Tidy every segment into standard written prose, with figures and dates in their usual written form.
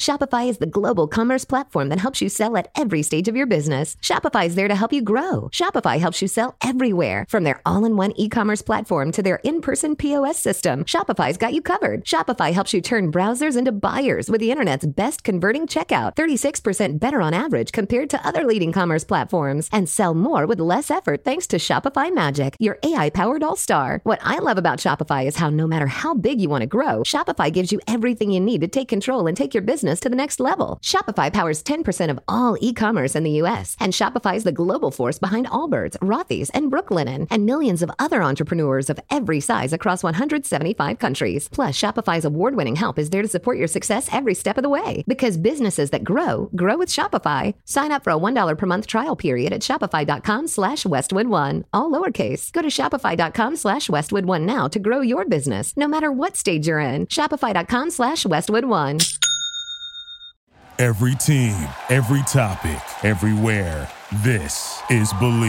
Shopify is the global commerce platform that helps you sell at every stage of your business. Shopify is there to help you grow. Shopify helps you sell everywhere, from their all-in-one e-commerce platform to their in-person POS system. Shopify's got you covered. Shopify helps you turn browsers into buyers with the internet's best converting checkout, 36% better on average compared to other leading commerce platforms, and sell more with less effort thanks to Shopify Magic, your AI-powered all-star. What I love about Shopify is how no matter how big you want to grow, Shopify gives you everything you need to take control and take your business to the next level. Shopify powers 10% of all e-commerce in the U.S., and Shopify is the global force behind Allbirds, Rothy's, and Brooklinen, and millions of other entrepreneurs of every size across 175 countries. Plus, Shopify's award-winning help is there to support your success every step of the way. Because businesses that grow with Shopify. Sign up for a $1 per month trial period at shopify.com/Westwood1, all lowercase. Go to shopify.com/Westwood1 now to grow your business, no matter what stage you're in. Shopify.com/Westwood1. Every team, every topic, everywhere. This is Believe.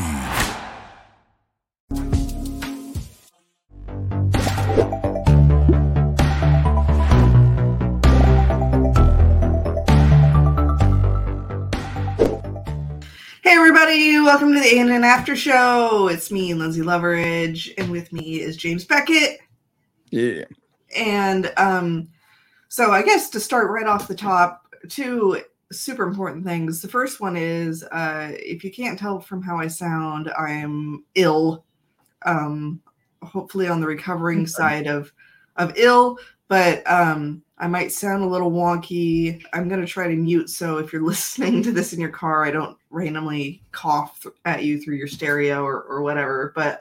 Hey everybody, welcome to the A&N After Show. It's me, Lindsay Loveridge, and with me is James Beckett. Yeah. And so I guess to start right off the top, two super important things. The first one is, if you can't tell from how I sound, I am ill. Hopefully on the recovering side of ill, but I might sound a little wonky. I'm going to try to mute, so if you're listening to this in your car, I don't randomly cough at you through your stereo or whatever. But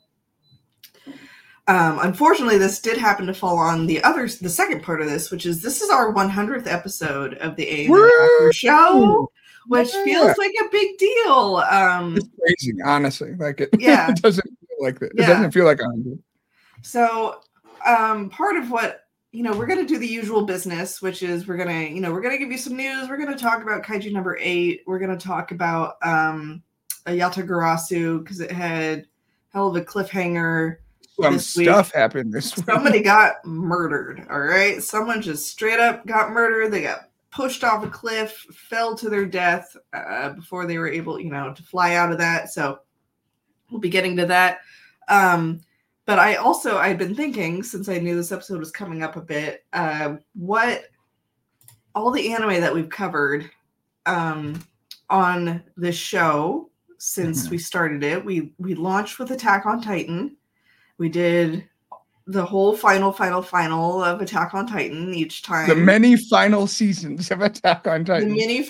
unfortunately, this did happen to fall on the second part of this, which is our 100th episode of the A&N After Show, which feels like a big deal. It's crazy, honestly. Like it, yeah. It doesn't feel like that. Yeah. It doesn't feel like 100. So part of what, we're going to do the usual business, which is we're going to give you some news. We're going to talk about Kaiju number 8. We're going to talk about Yatagarasu because it had hell of a cliffhanger. Some stuff happened this week. Somebody got murdered, all right? Someone just straight up got murdered. They got pushed off a cliff, fell to their death before they were able, to fly out of that. So we'll be getting to that. But I'd been thinking, since I knew this episode was coming up a bit, what all the anime that we've covered on this show since we started it. We launched with Attack on Titan. We did the whole final of Attack on Titan each time. The many final seasons of Attack on Titan.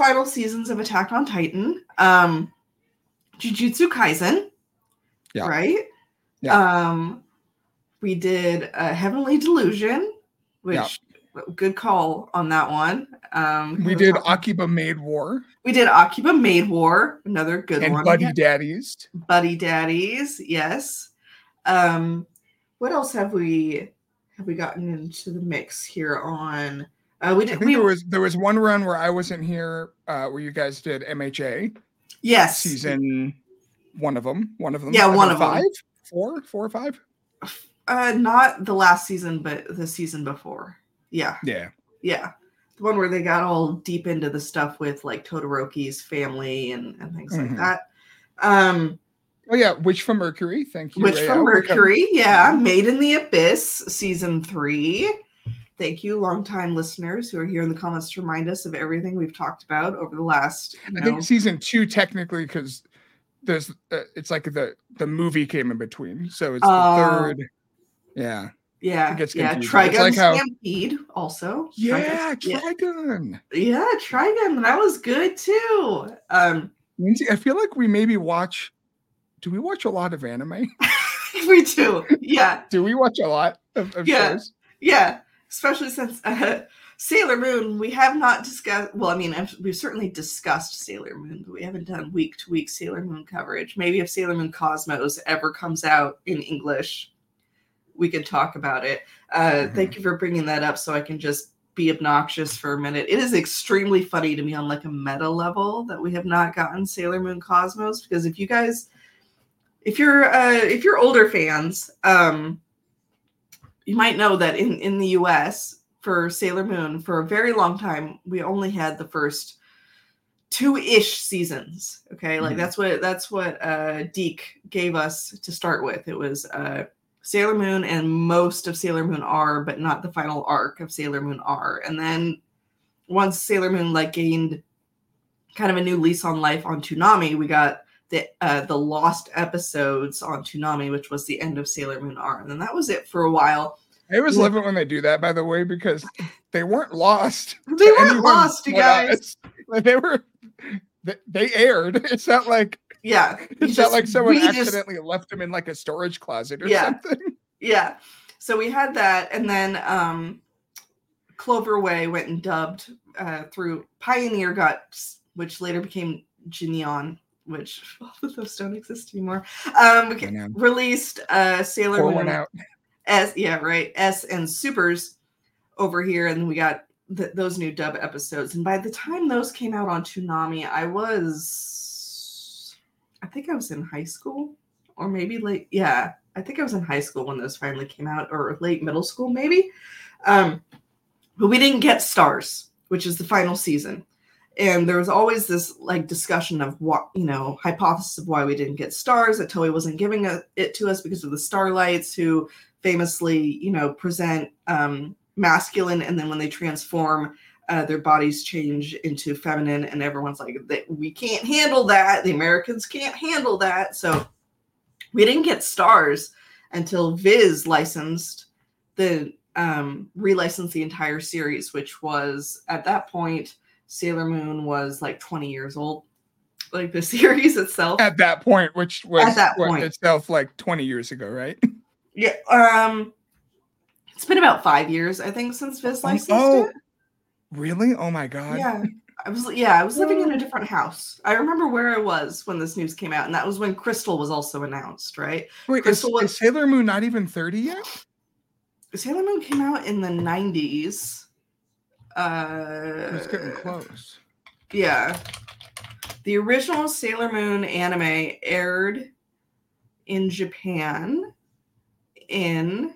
Jujutsu Kaisen. Yeah. Right? Yeah. We did Heavenly Delusion, which good call on that one. We did Akiba Maid War. Another good one. And Buddy Daddies. Yes. What else have we gotten into the mix here on? There was one run where I wasn't here, where you guys did MHA. Yes. Season one of them. Yeah, one of them. 5? 4 or 5? Not the last season, but the season before. Yeah. Yeah. Yeah. The one where they got all deep into the stuff with like Todoroki's family and things like that. Oh yeah, Witch from Mercury. Thank you. Witch from Mercury, yeah. Made in the Abyss, season 3. Thank you, longtime listeners who are here in the comments to remind us of everything we've talked about over the last. I think season 2 technically, because there's it's like the movie came in between, so it's the third. Yeah. Yeah. It gets yeah. confusing. Trigun like Stampede also. Yeah, Trigun. Yeah, Trigun. That was good too. Lindsay, I feel like we maybe watch. Do we watch a lot of anime? We do. Yeah. Do we watch a lot of shows? Yeah. Especially since Sailor Moon, we have not discussed. Well, I mean, we've certainly discussed Sailor Moon, but we haven't done week-to-week Sailor Moon coverage. Maybe if Sailor Moon Cosmos ever comes out in English, we could talk about it. Thank you for bringing that up so I can just be obnoxious for a minute. It is extremely funny to me on like a meta level that we have not gotten Sailor Moon Cosmos, because if you're older fans, you might know that in the US, for Sailor Moon, for a very long time, we only had the first 2-ish seasons. Okay, like that's what Deke gave us to start with. It was Sailor Moon and most of Sailor Moon R, but not the final arc of Sailor Moon R. And then once Sailor Moon like gained kind of a new lease on life on Toonami, we got the lost episodes on Toonami, which was the end of Sailor Moon R. And then that was it for a while. I always love it when they do that, by the way, because they weren't lost. They weren't lost, you guys. Like they aired. It's not like it's not like someone accidentally left them in like a storage closet or something. Yeah. So we had that, and then Clover Way went and dubbed through Pioneer Guts, which later became Jineon, which those don't exist anymore. Released Sailor Moon out. S and Supers over here, and we got those new dub episodes. And by the time those came out on Toonami, I think I was in high school, or maybe late. Yeah, I think I was in high school when those finally came out, or late middle school, maybe. But we didn't get Stars, which is the final season. And there was always this like discussion of what, hypothesis of why we didn't get Stars, that Toei wasn't giving it to us because of the Starlights, who famously, present masculine, and then when they transform, their bodies change into feminine, and everyone's like, we can't handle that. The Americans can't handle that. So we didn't get Stars until Viz relicensed the entire series, which was at that point, Sailor Moon was like 20 years old, like the series itself. At that point, which was itself like 20 years ago, right? Yeah. It's been about 5 years, I think, since Viz licensed it. Really? Oh my god. Yeah. I was living in a different house. I remember where I was when this news came out, and that was when Crystal was also announced, right? Wait, is Sailor Moon not even 30 yet? Sailor Moon came out in the 90s. It's getting close. Yeah. The original Sailor Moon anime aired in Japan in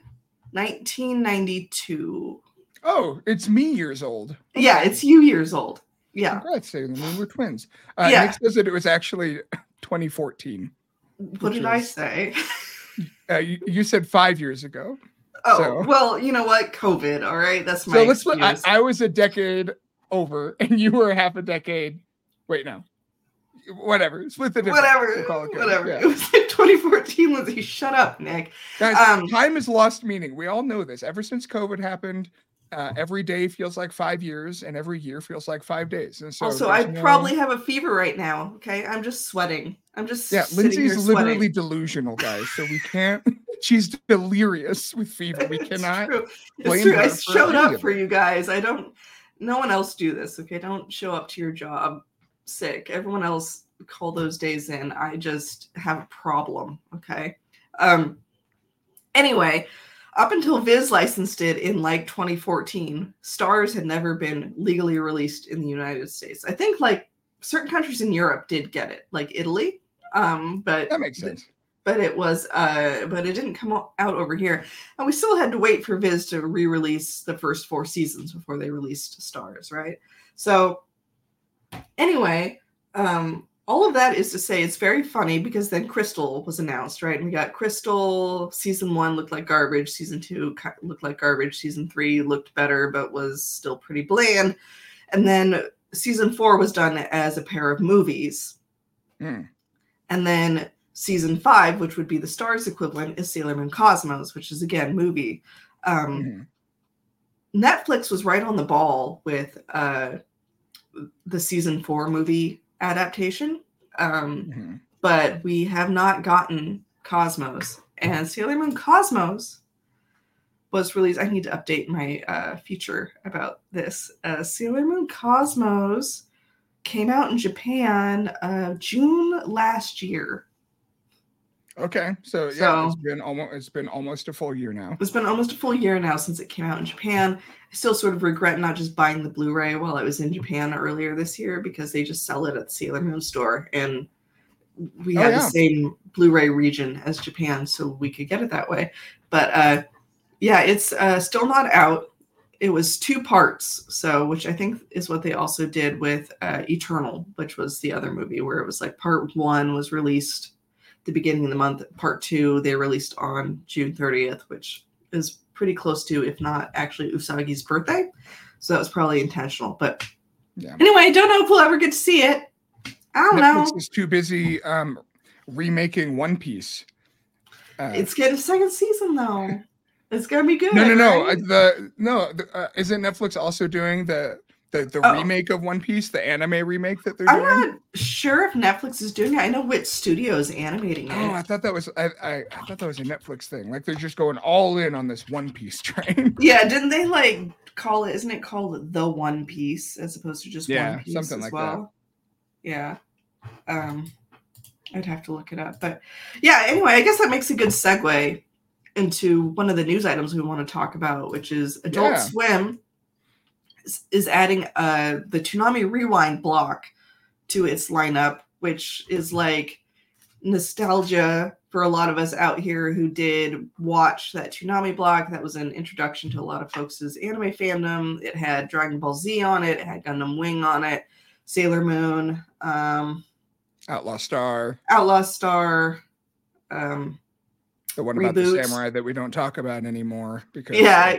1992. Oh, it's me years old. Okay. Yeah, it's you years old. Yeah. Congrats, Sailor Moon. We're twins. Nick says that it was actually 2014. What did I say? You said 5 years ago. Oh, so. Well, you know what? COVID, all right? That's my excuse. I was a decade over, and you were half a decade. Wait, no. Whatever. Split the difference. Whatever. Yeah. It was like 2014, Lindsay. Shut up, Nick. Guys, time has lost meaning. We all know this. Ever since COVID happened, every day feels like 5 years, and every year feels like 5 days. And so also, I probably have a fever right now. Okay, I'm just sweating. Lindsay's literally delusional, guys. So we can't. She's delirious with fever. We cannot. It's true. I showed up for you guys. No one else do this. Okay, don't show up to your job sick. Everyone else call those days in. I just have a problem. Okay. Anyway. Up until Viz licensed it in like 2014, Stars had never been legally released in the United States. I think like certain countries in Europe did get it, like Italy. But that makes sense. But it didn't come out over here, and we still had to wait for Viz to re-release the first 4 seasons before they released Stars, right? So anyway, all of that is to say it's very funny because then Crystal was announced, right? And we got Crystal, season 1 looked like garbage, season 2 looked like garbage, season 3 looked better but was still pretty bland. And then season 4 was done as a pair of movies. And then season 5, which would be the Stars equivalent, is Sailor Moon Cosmos, which is again movie. Netflix was right on the ball with the season 4 movie adaptation, but we have not gotten Cosmos, and Sailor Moon Cosmos was released. I need to update my feature about this. Sailor Moon Cosmos came out in Japan June last year. Okay, so it's been almost a full year now. It's been almost a full year now since it came out in Japan. I still sort of regret not just buying the Blu-ray while I was in Japan earlier this year, because they just sell it at the Sailor Moon store, and we have the same Blu-ray region as Japan, so we could get it that way. But it's still not out. it was 2 parts. So, which I think is what they also did with Eternal, which was the other movie where it was like part 1 was released the beginning of the month. Part 2 they released on June 30th, which is pretty close to, if not actually, Usagi's birthday. So that was probably intentional. But anyway, I don't know if we'll ever get to see it. I don't know. Netflix is too busy remaking One Piece. It's getting a second season though. It's gonna be good. No. Right? Isn't Netflix also doing the remake of One Piece, the anime remake that they're doing? I'm not sure if Netflix is doing it. I know which studio is animating it. Oh, I thought that was I thought that was a Netflix thing. Like they're just going all in on this One Piece train. Yeah, didn't they like call it? Isn't it called The One Piece as opposed to just One Piece something as like well? That. Yeah. I'd have to look it up, but yeah. Anyway, I guess that makes a good segue into one of the news items we want to talk about, which is Adult Swim is adding the Toonami Rewind block to its lineup, which is like nostalgia for a lot of us out here who did watch that Toonami block. That was an introduction to a lot of folks' anime fandom. It had Dragon Ball Z on it. It had Gundam Wing on it, Sailor Moon, Outlaw Star. The one about the samurai that we don't talk about anymore because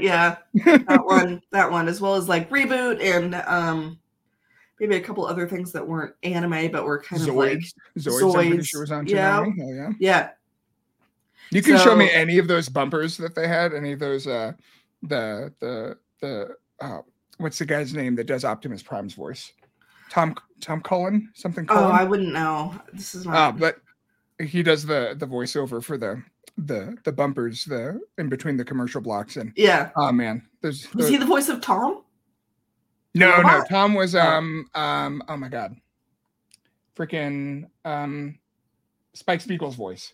that one, as well as like Reboot and maybe a couple other things that weren't anime but were kind of like Zoids. I'm pretty sure was on Toonami. Hell yeah. You can show me any of those bumpers that they had. Any of those the what's the guy's name that does Optimus Prime's voice? Tom Cullen, something. Cullen? Oh, I wouldn't know. This is not. But he does the voiceover for the bumpers in between the commercial blocks, and oh man, was he the voice of Tom? No, Tom was oh my god, freaking Spike Spiegel's voice.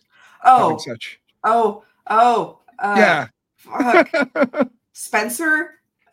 Yeah. Fuck. Spencer.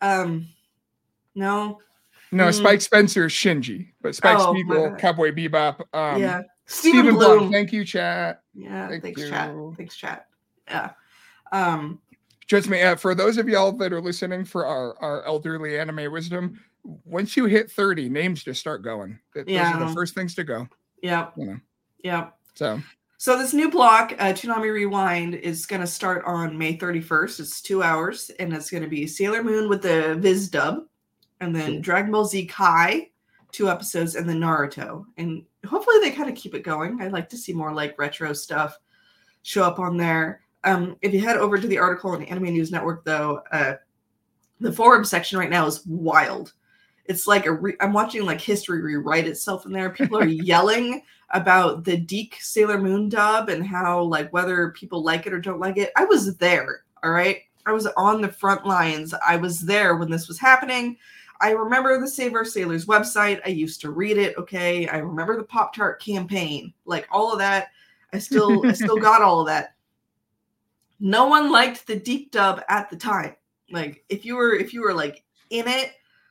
No. Spike Spencer is Shinji, but Spike Spiegel, Cowboy Bebop. Stephen Bloom. Thank you, chat. Yeah, thanks, chat. Yeah. Trust me, for those of y'all that are listening for our elderly anime wisdom, once you hit 30, names just start going. Those are the first things to go. Yep. Yep. So this new block, Toonami Rewind, is going to start on May 31st. It's 2 hours, and it's going to be Sailor Moon with the Viz dub, and then Dragon Ball Z Kai, 2 episodes, and then Naruto. And hopefully they kind of keep it going. I'd like to see more like retro stuff show up on there. If you head over to the article on Anime News Network, though, the forum section right now is wild. It's like I'm watching like history rewrite itself in there. People are yelling about the Deke Sailor Moon dub and how like whether people like it or don't like it. I was there. All right. I was on the front lines. I was there when this was happening. I remember the Save Our Sailors website. I used to read it. Okay. I remember the Pop-Tart campaign, like all of that. I still got all of that. No one liked the Deke dub at the time. Like if you were like in it,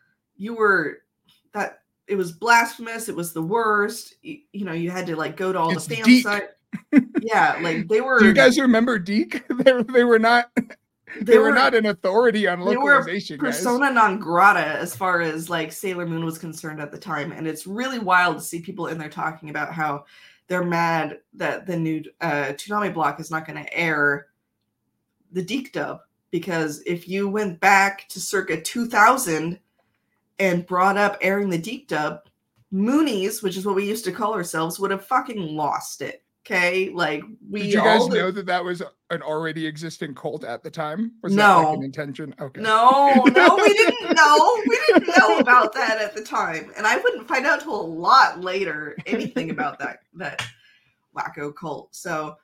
it was blasphemous. It was the worst. You know, you had to like go to all the fan sites. Yeah, like they were. Do you guys remember Deke? They were not. They were not an authority on localization. They were persona non grata as far as like Sailor Moon was concerned at the time, and it's really wild to see people in there talking about how they're mad that the new Toonami block is not going to air the Deke dub, because if you went back to circa 2000 and brought up airing the Deke dub, Moonies, which is what we used to call ourselves, would have fucking lost it. Okay, like did you guys know that was an already existing cult at the time? Was that like an intention? Okay. No, we didn't know. We didn't know about that at the time, and I wouldn't find out till a lot later anything about that wacko cult. So,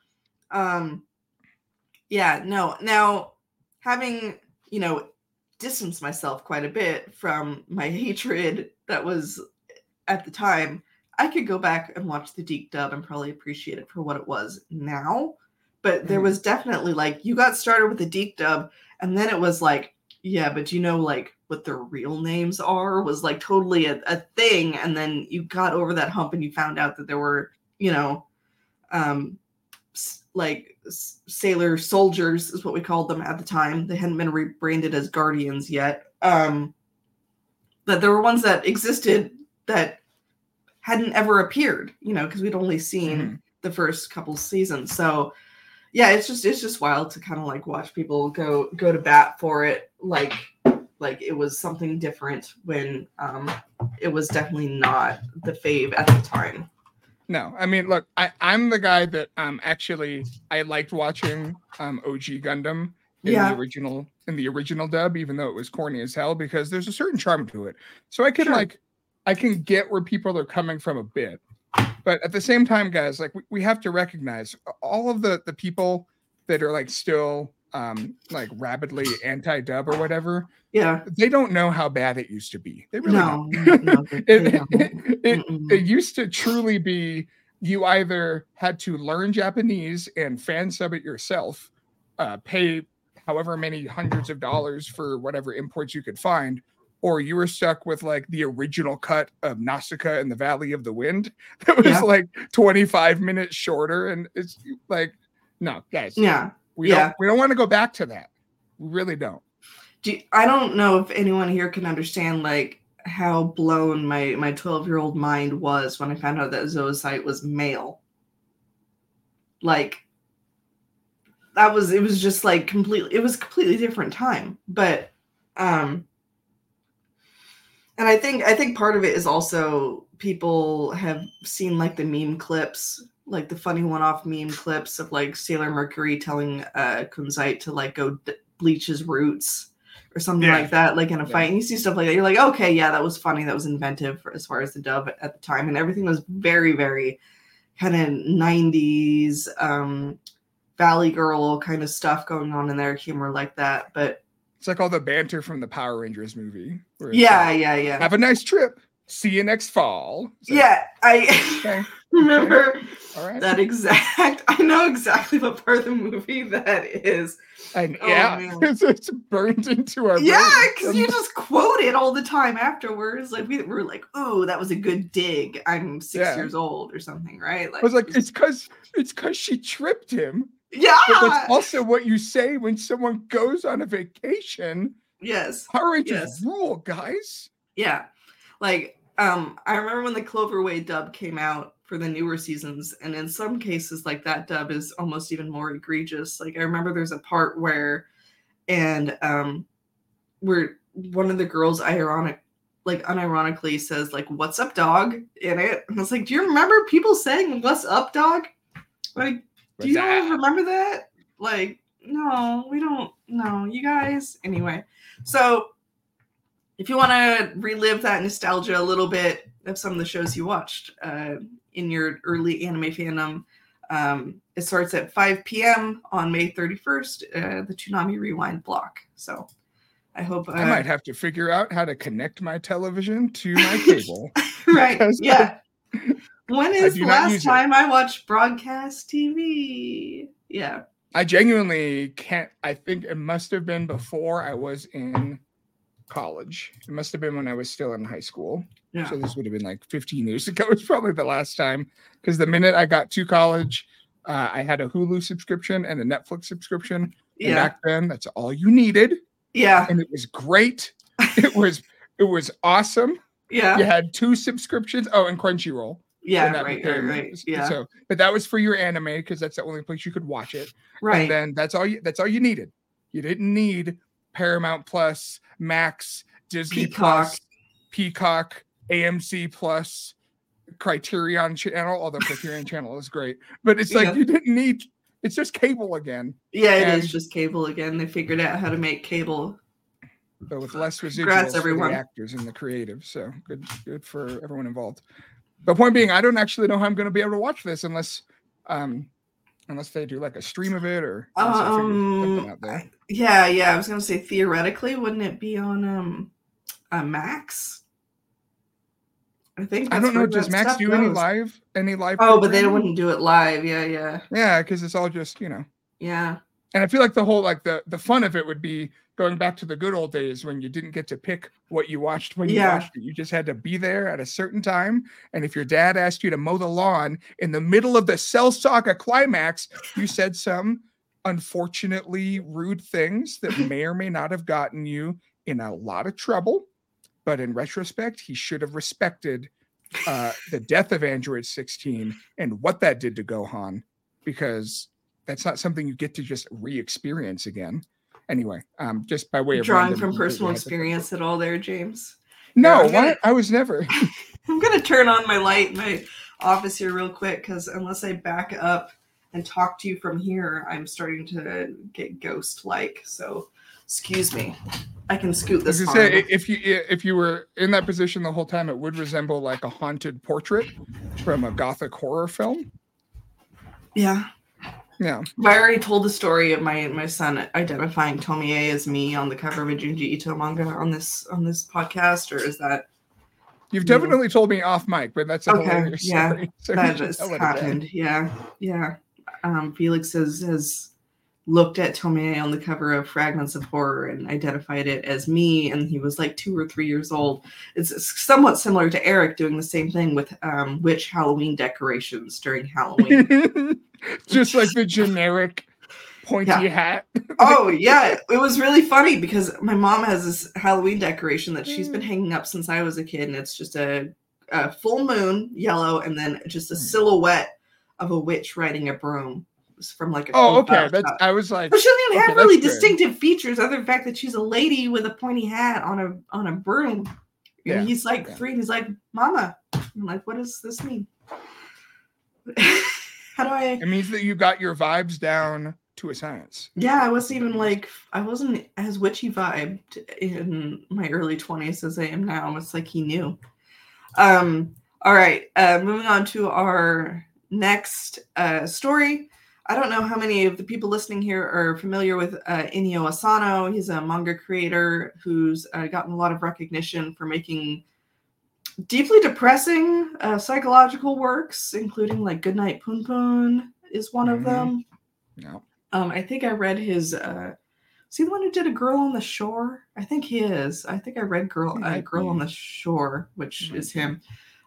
yeah, no. Now, having distanced myself quite a bit from my hatred that was at the time, I could go back and watch the Deke dub and probably appreciate it for what it was now. But there was definitely like, you got started with the Deke dub, and then it was like, yeah, but like what their real names are was like totally a thing. And then you got over that hump and you found out that there were, like sailor soldiers is what we called them at the time. They hadn't been rebranded as Guardians yet. That there were ones that existed that hadn't ever appeared, because we'd only seen the first couple seasons. So yeah, it's just wild to kind of like watch people go to bat for it, like it was something different when it was definitely not the fave at the time. No, I mean, look, I'm the guy that actually I liked watching OG Gundam in the original dub, even though it was corny as hell, because there's a certain charm to it. So I can get where people are coming from a bit. But at the same time, guys, like we have to recognize all of the people that are like still like rabidly anti-dub or whatever. Yeah, they don't know how bad it used to be. They really don't. It used to truly be you either had to learn Japanese and fan sub it yourself, pay however many hundreds of dollars for whatever imports you could find, or you were stuck with like the original cut of Nausicaa in the Valley of the Wind that was like 25 minutes shorter. And it's like, no, guys. Yeah. We don't want to go back to that. We really don't. I don't know if anyone here can understand like how blown my 12-year-old mind was when I found out that Zoisite was male. Like it was just like completely different time. But and I think part of it is also people have seen like the meme clips, like the funny one-off meme clips of like Sailor Mercury telling Kunzite to like go bleach his roots or something like that, like in a fight. And you see stuff like that. You're like, okay, yeah, that was funny. That was inventive as far as the dub at the time. And everything was very, very kind of 90s Valley Girl kind of stuff going on in there, humor like that. But it's like all the banter from the Power Rangers movie. Yeah. Have a nice trip. See you next fall. So, yeah, I remember that exact. I know exactly what part of the movie that is. And it's burned into our brain. Because you just quote it all the time afterwards. Like we were like, "Oh, that was a good dig." I'm 6 years old or something, right? Like, I was like, it's because she tripped him. Yeah, but that's also what you say when someone goes on a vacation. Yes, Power Rangers rule, guys. Yeah, like I remember when the Cloverway dub came out for the newer seasons, and in some cases, like that dub is almost even more egregious. Like I remember there's a part where one of the girls unironically says like "What's up, dog?" in it, and I was like, do you remember people saying "What's up, dog"? Like, do you guys remember that? Like, no, we don't. No, you guys. Anyway, so if you want to relive that nostalgia a little bit of some of the shows you watched in your early anime fandom, it starts at 5 p.m. on May 31st, the Toonami Rewind block. So I hope I might have to figure out how to connect my television to my cable. Right. Yeah. When is the last time I watched broadcast TV? Yeah. I genuinely can't. I think it must have been before I was in college. It must have been when I was still in high school. Yeah. So this would have been like 15 years ago. It's probably the last time, because the minute I got to college, I had a Hulu subscription and a Netflix subscription. And back then, that's all you needed. Yeah. And it was great. It was awesome. Yeah. You had 2 subscriptions. Oh, and Crunchyroll. Yeah, right. Yeah. So, but that was for your anime, because that's the only place you could watch it. Right. And then that's all you needed. You didn't need Paramount Plus, Max, Disney Plus, Peacock, AMC Plus, Criterion Channel. Although Criterion Channel is great, but it's like you didn't need. It's just cable again. Yeah, it is just cable again. They figured out how to make cable, but with less residuals for the actors and the creative. So good for everyone involved. The point being, I don't actually know how I'm going to be able to watch this unless they do like a stream of it or something out there. Yeah. I was going to say theoretically, wouldn't it be on Max? I think. I don't know. Does Max do any live? Oh, but they wouldn't do it live. Yeah. Yeah, because it's all just Yeah. And I feel like the whole the fun of it would be going back to the good old days when you didn't get to pick what you watched when you watched it. You just had to be there at a certain time. And if your dad asked you to mow the lawn in the middle of the Cell Saga climax, you said some unfortunately rude things that may or may not have gotten you in a lot of trouble, but in retrospect, he should have respected the death of Android 16 and what that did to Gohan, because that's not something you get to just re-experience again. Anyway, just by way of drawing from personal experience at all there, James. No, what? I was never. I'm gonna turn on my light in my office here real quick, because unless I back up and talk to you from here, I'm starting to get ghost-like. So, excuse me. I can scoot this. Say, if you were in that position the whole time, it would resemble like a haunted portrait from a gothic horror film. Yeah. Yeah. I already told the story of my son identifying Tomie as me on the cover of a Junji Ito manga on this podcast, or is that? You've definitely told me off mic, but that's a hilarious story. Yeah, so that just happened. Yeah. Felix has looked at Tomie on the cover of Fragments of Horror and identified it as me, and he was like 2 or 3 years old. It's somewhat similar to Eric doing the same thing with witch Halloween decorations during Halloween. Just like the generic pointy hat. Oh, yeah. It was really funny because my mom has this Halloween decoration that she's been hanging up since I was a kid, and it's just a full moon, yellow, and then just a silhouette of a witch riding a broom. From like a okay. I was like, but she doesn't even have really distinctive features other than the fact that she's a lady with a pointy hat on a broom. And he's like 3, and he's like, "Mama," I'm like, "What does this mean?" How do I? It means that you got your vibes down to a science. Yeah, I wasn't as witchy vibed in my early 20s as I am now. It's like he knew. All right, moving on to our next story. I don't know how many of the people listening here are familiar with Inio Asano. He's a manga creator who's gotten a lot of recognition for making deeply depressing psychological works, including like Goodnight Poon Poon is one of them. No. I think I read his... is he the one who did A Girl on the Shore? I think he is. I think I read Girl on the Shore, which is him.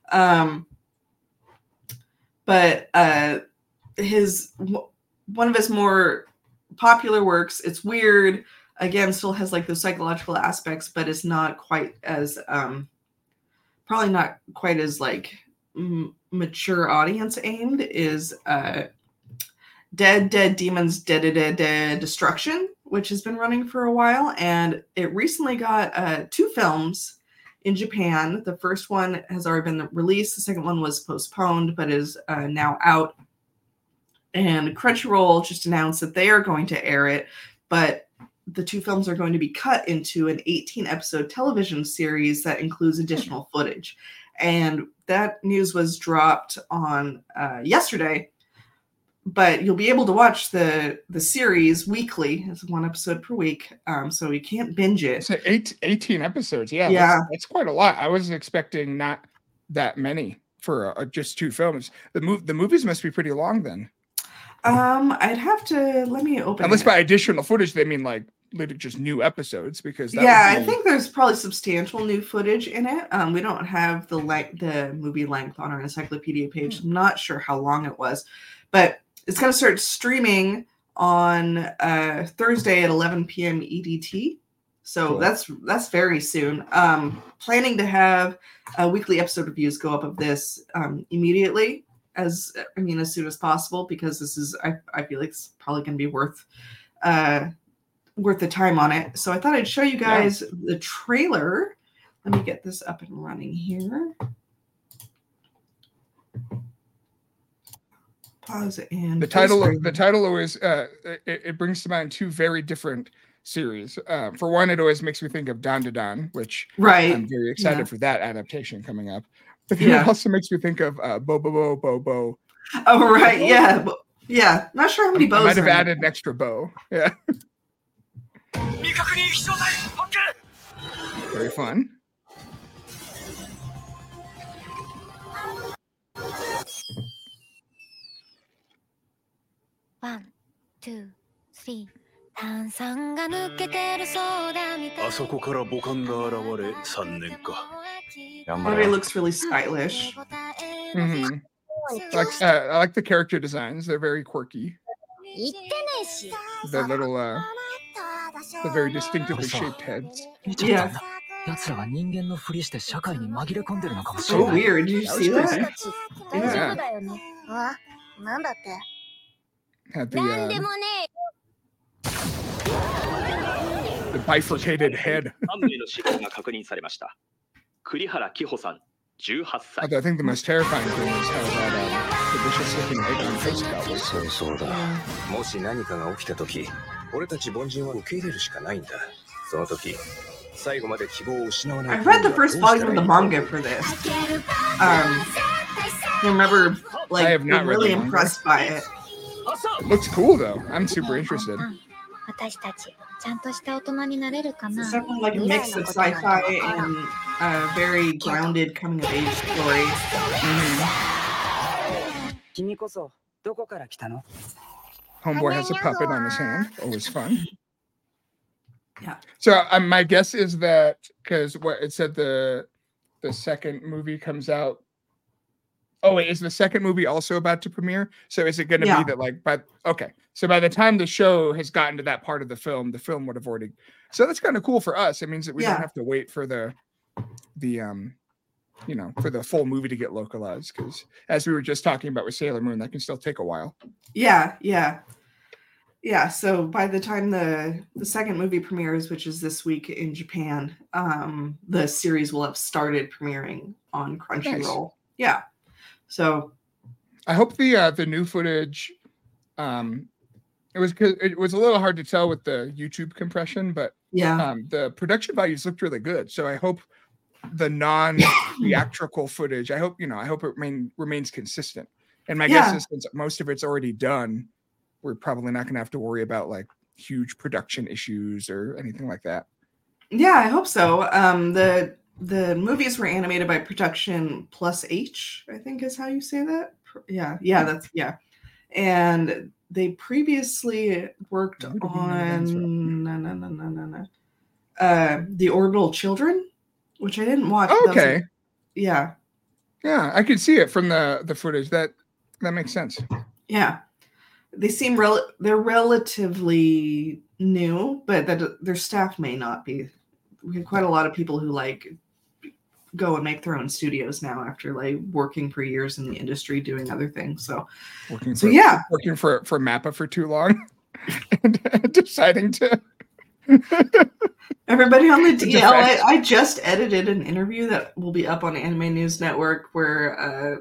But one of his more popular works, it's weird, again, still has like those psychological aspects, but it's not quite as probably not quite as like mature audience aimed, is Dead Demons Dead Destruction, which has been running for a while, and it recently got 2 films in Japan. The first one has already been released. The second one was postponed, but is now out. And Crunchyroll just announced that they are going to air it, but the 2 films are going to be cut into an 18-episode television series that includes additional footage. And that news was dropped on yesterday, but you'll be able to watch the series weekly. It's 1 episode per week, so you can't binge it. So 18 episodes, yeah. That's quite a lot. I was expecting not that many for just 2 films. The movies must be pretty long then. I'd have to let me open. Unless by additional footage they mean like literally just new episodes, because I think there's probably substantial new footage in it. We don't have the movie length on our encyclopedia page. I'm not sure how long it was, but it's going to start streaming on Thursday at 11 p.m. EDT. So cool. That's very soon. Planning to have weekly episode reviews go up of this immediately. As soon as possible, because this is I feel like it's probably going to be worth the time on it. So I thought I'd show you guys the trailer. Let me get this up and running here. Pause and the title always it brings to mind 2 very different series. For one, it always makes me think of Dan Da Dan, which I'm very excited for that adaptation coming up. But it also makes me think of Bo Bo Bo Bo. Oh, right. Yeah. Yeah. Not sure how many bows. I might have added an extra bow. Yeah. Very fun. One, two, three. 炭酸が抜けてるそうだみたい。あそこから母艦が現れ3年か。 Everybody looks really stylish. Mm-hmm. I like the character designs. They're very quirky. The little The very distinctively shaped heads. Yeah. So weird. Did you see that? Yeah. わ、なんだって Had なんでもね the bifurcated head. 3名の死亡が確認されました。栗原希穂さん、18 歳。 I think the most terrifying thing is how that the vicious looking egg on face got was. そうだ。もし何かが起きたとき、俺たち凡人は受け入れるしかないんだ。その時、最後まで希望を失わない。 I read the first volume of the manga for this. I remember I have being not read really the manga. impressed by it. It looks cool though. I'm super interested. 私たちちゃんとした大人になれるかな It's definitely like a mix of sci-fi and a very grounded coming of age story. 君こそどこから来たの Homeboy has a puppet on his hand. Always fun. Yeah. So my guess is that because what it said the second movie comes out. Oh wait, is the second movie also about to premiere? So is it going to Yeah. be that like so by the time the show has gotten to that part of the film would have already. So that's kind of cool for us. It means that we don't have to wait for the for the full movie to get localized, because as we were just talking about with Sailor Moon, that can still take a while. Yeah. So by the time the second movie premieres, which is this week in Japan, the series will have started premiering on Crunchyroll. Nice. Yeah. So I hope the new footage. It was a little hard to tell with the YouTube compression, but yeah. The production values looked really good. So I hope the non-theatrical footage. I hope it remains consistent. And my guess is since most of it's already done, we're probably not going to have to worry about like huge production issues or anything like that. Yeah, I hope so. The movies were animated by Production Plus H, I think is how you say that. Yeah, that's And they previously worked on The Orbital Children, which I didn't watch. Okay. Yeah, I could see it from the footage. That makes sense. Yeah. They seem they're relatively new, but that their staff may not be. We have quite a lot of people who like go and make their own studios now after like working for years in the industry doing other things. So working for Mappa for too long and deciding to everybody on the DL. I just edited an interview that will be up on Anime News Network where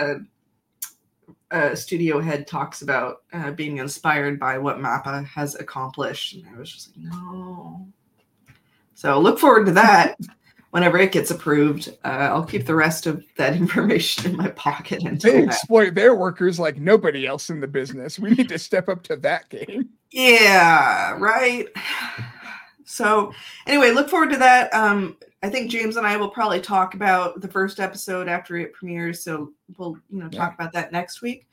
a studio head talks about being inspired by what Mappa has accomplished, and I was just like, no. So look forward to that. Whenever it gets approved, I'll keep the rest of that information in my pocket until they exploit their workers like nobody else in the business. We need to step up to that game. Yeah, right. So anyway, look forward to that. I think James and I will probably talk about the first episode after it premieres. So we'll talk about that next week.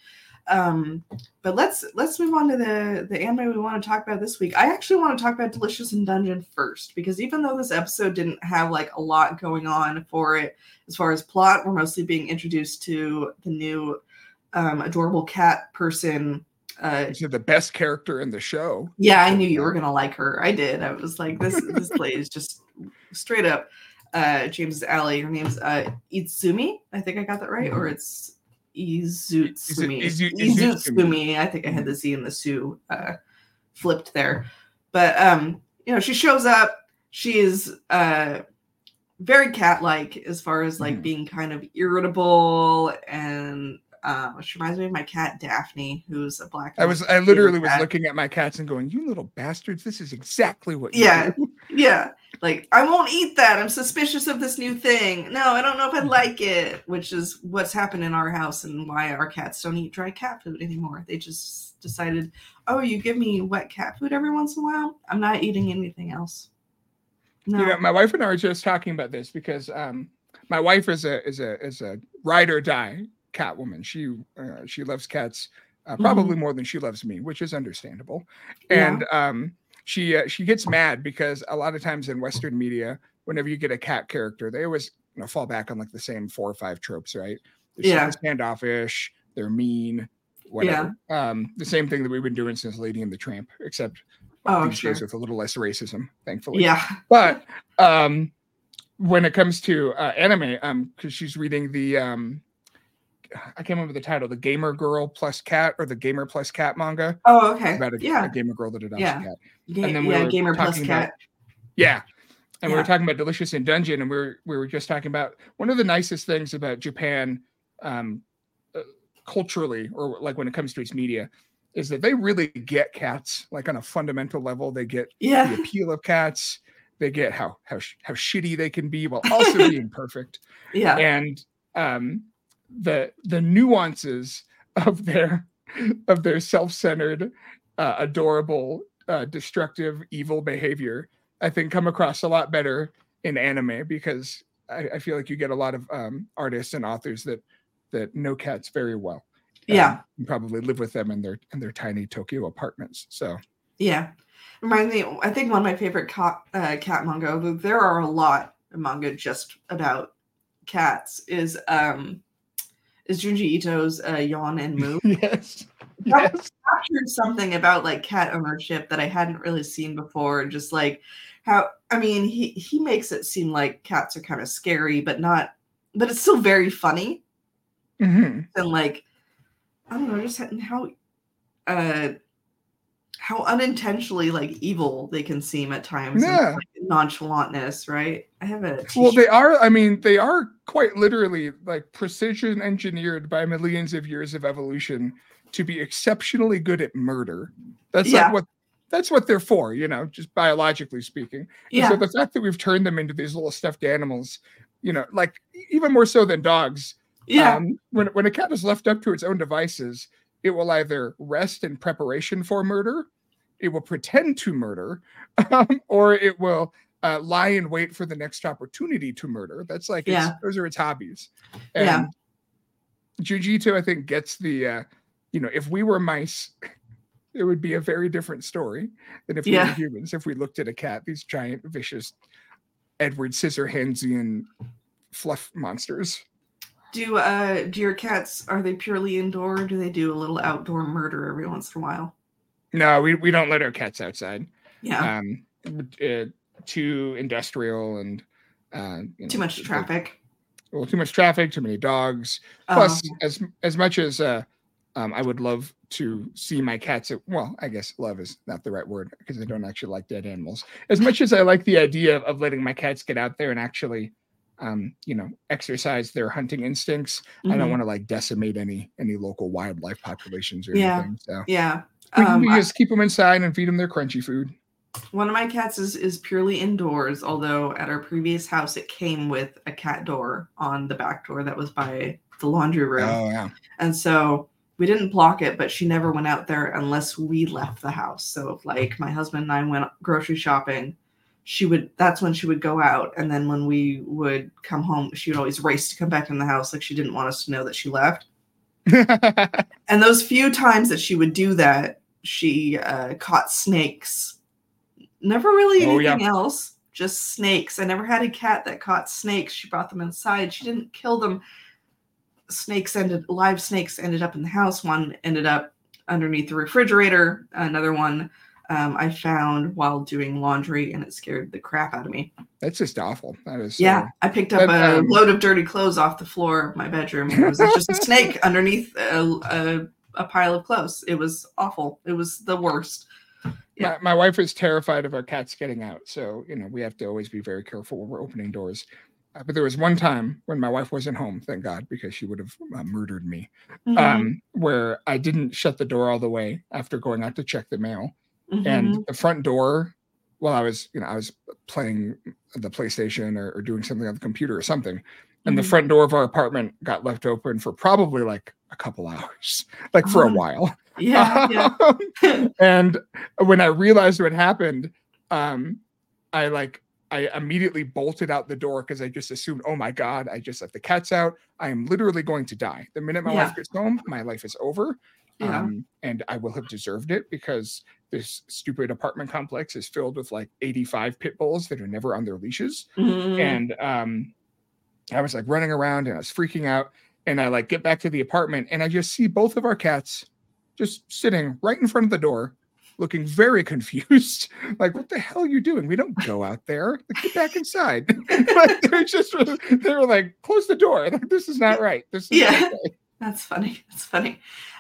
But let's move on to the anime we want to talk about this week. I actually want to talk about Delicious in Dungeon first, because even though this episode didn't have like a lot going on for it as far as plot, we're mostly being introduced to the new adorable cat person. She's the best character in the show. Yeah, I knew you were gonna like her. I did. I was like, this plays just straight up James's alley. Her name's Izumi. I think I got that right, or it's Izutsumi. Izutsumi. I think I had the Z and the Su flipped there. But she shows up. She is very cat-like as far as like being kind of irritable, and she reminds me of my cat Daphne, who's a black. I literally was looking at my cats and going, "You little bastards! This is exactly what you do." Yeah. Like, I won't eat that. I'm suspicious of this new thing. No, I don't know if I like it, which is what's happened in our house and why our cats don't eat dry cat food anymore. They just decided, oh, you give me wet cat food every once in a while? I'm not eating anything else. No. My wife and I were just talking about this because my wife is a ride or die cat woman. She loves cats probably more than she loves me, which is understandable. And she gets mad because a lot of times in Western media, whenever you get a cat character, they always fall back on like the same 4 or 5 tropes, right? They're standoffish, they're mean, whatever. The same thing that we've been doing since Lady and the Tramp, except these days with a little less racism, thankfully. Yeah. But when it comes to anime, because she's reading the I can't remember the title, the Gamer Girl Plus Cat or the Gamer Plus Cat manga. Oh, okay. About a gamer girl that adopts a cat. And then Gamer Plus Cat. And we were talking about Delicious in Dungeon, and we were just talking about one of the nicest things about Japan culturally, or like when it comes to its media, is that they really get cats like on a fundamental level. They get the appeal of cats. They get how shitty they can be while also being perfect. Yeah. And the nuances of their self-centered, adorable, destructive, evil behavior, I think, come across a lot better in anime, because I feel like you get a lot of artists and authors that know cats very well. And probably live with them in their tiny Tokyo apartments. So reminds me, I think one of my favorite cat manga, there are a lot of manga just about cats, is Junji Ito's Yawn and Moo. Yes. Captured something about like cat ownership that I hadn't really seen before, and just like how, I mean, he makes it seem like cats are kind of scary, but it's still very funny. And like, I don't know, just how unintentionally like evil they can seem at times. And, like, nonchalantness, right? I have a t-shirt. Well, they are quite literally like precision engineered by millions of years of evolution to be exceptionally good at murder. That's that's what they're for, just biologically speaking. And so the fact that we've turned them into these little stuffed animals, like even more so than dogs. When a cat is left up to its own devices, it will either rest in preparation for murder, it will pretend to murder, or it will lie in wait for the next opportunity to murder. That's like, those are its hobbies. And Junji Ito, I think, gets the, if we were mice, it would be a very different story than if we were humans. If we looked at a cat, these giant, vicious Edward Scissorhandsian fluff monsters. Do your cats, are they purely indoor, or do they do a little outdoor murder every once in a while? No, we don't let our cats outside. Too industrial and too much traffic. Well, too much traffic, too many dogs. Plus, as much as I would love to see my cats. Well, I guess love is not the right word, because I don't actually like dead animals. As much as I like the idea of letting my cats get out there and actually exercise their hunting instincts, I don't want to like decimate any local wildlife populations or anything. So we just keep them inside and feed them their crunchy food. One of my cats is purely indoors, although at our previous house it came with a cat door on the back door that was by the laundry room. Oh yeah. And so we didn't block it, but she never went out there unless we left the house. So if like my husband and I went grocery shopping, that's when she would go out. And then when we would come home, she would always race to come back in the house. Like she didn't want us to know that she left. And those few times that she would do that, she caught snakes. Never really anything else, just snakes. I never had a cat that caught snakes. She brought them inside. She didn't kill them. Live snakes ended up in the house. One ended up underneath the refrigerator. Another one I found while doing laundry, and it scared the crap out of me. That's just awful. That is. I picked up a load of dirty clothes off the floor of my bedroom. It was just a snake underneath a pile of clothes. It was awful. It was the worst. Yeah. My wife is terrified of our cats getting out, so we have to always be very careful when we're opening doors. But there was one time when my wife wasn't home, thank God, because she would have murdered me, where I didn't shut the door all the way after going out to check the mail. And the front door, while I was playing the PlayStation or doing something on the computer or something, and the front door of our apartment got left open for probably like a couple hours, like for a while. And when I realized what happened, I immediately bolted out the door because I just assumed, oh my God, I just let the cats out. I am literally going to die. The minute my wife gets home, my life is over. And I will have deserved it, because this stupid apartment complex is filled with like 85 pit bulls that are never on their leashes. And I was like running around and I was freaking out. And I like get back to the apartment and I just see both of our cats just sitting right in front of the door, looking very confused. Like, what the hell are you doing? We don't go out there. Like, get back inside. Like, they were like, close the door. Like, this is not right. This is not right. That's funny. That's funny.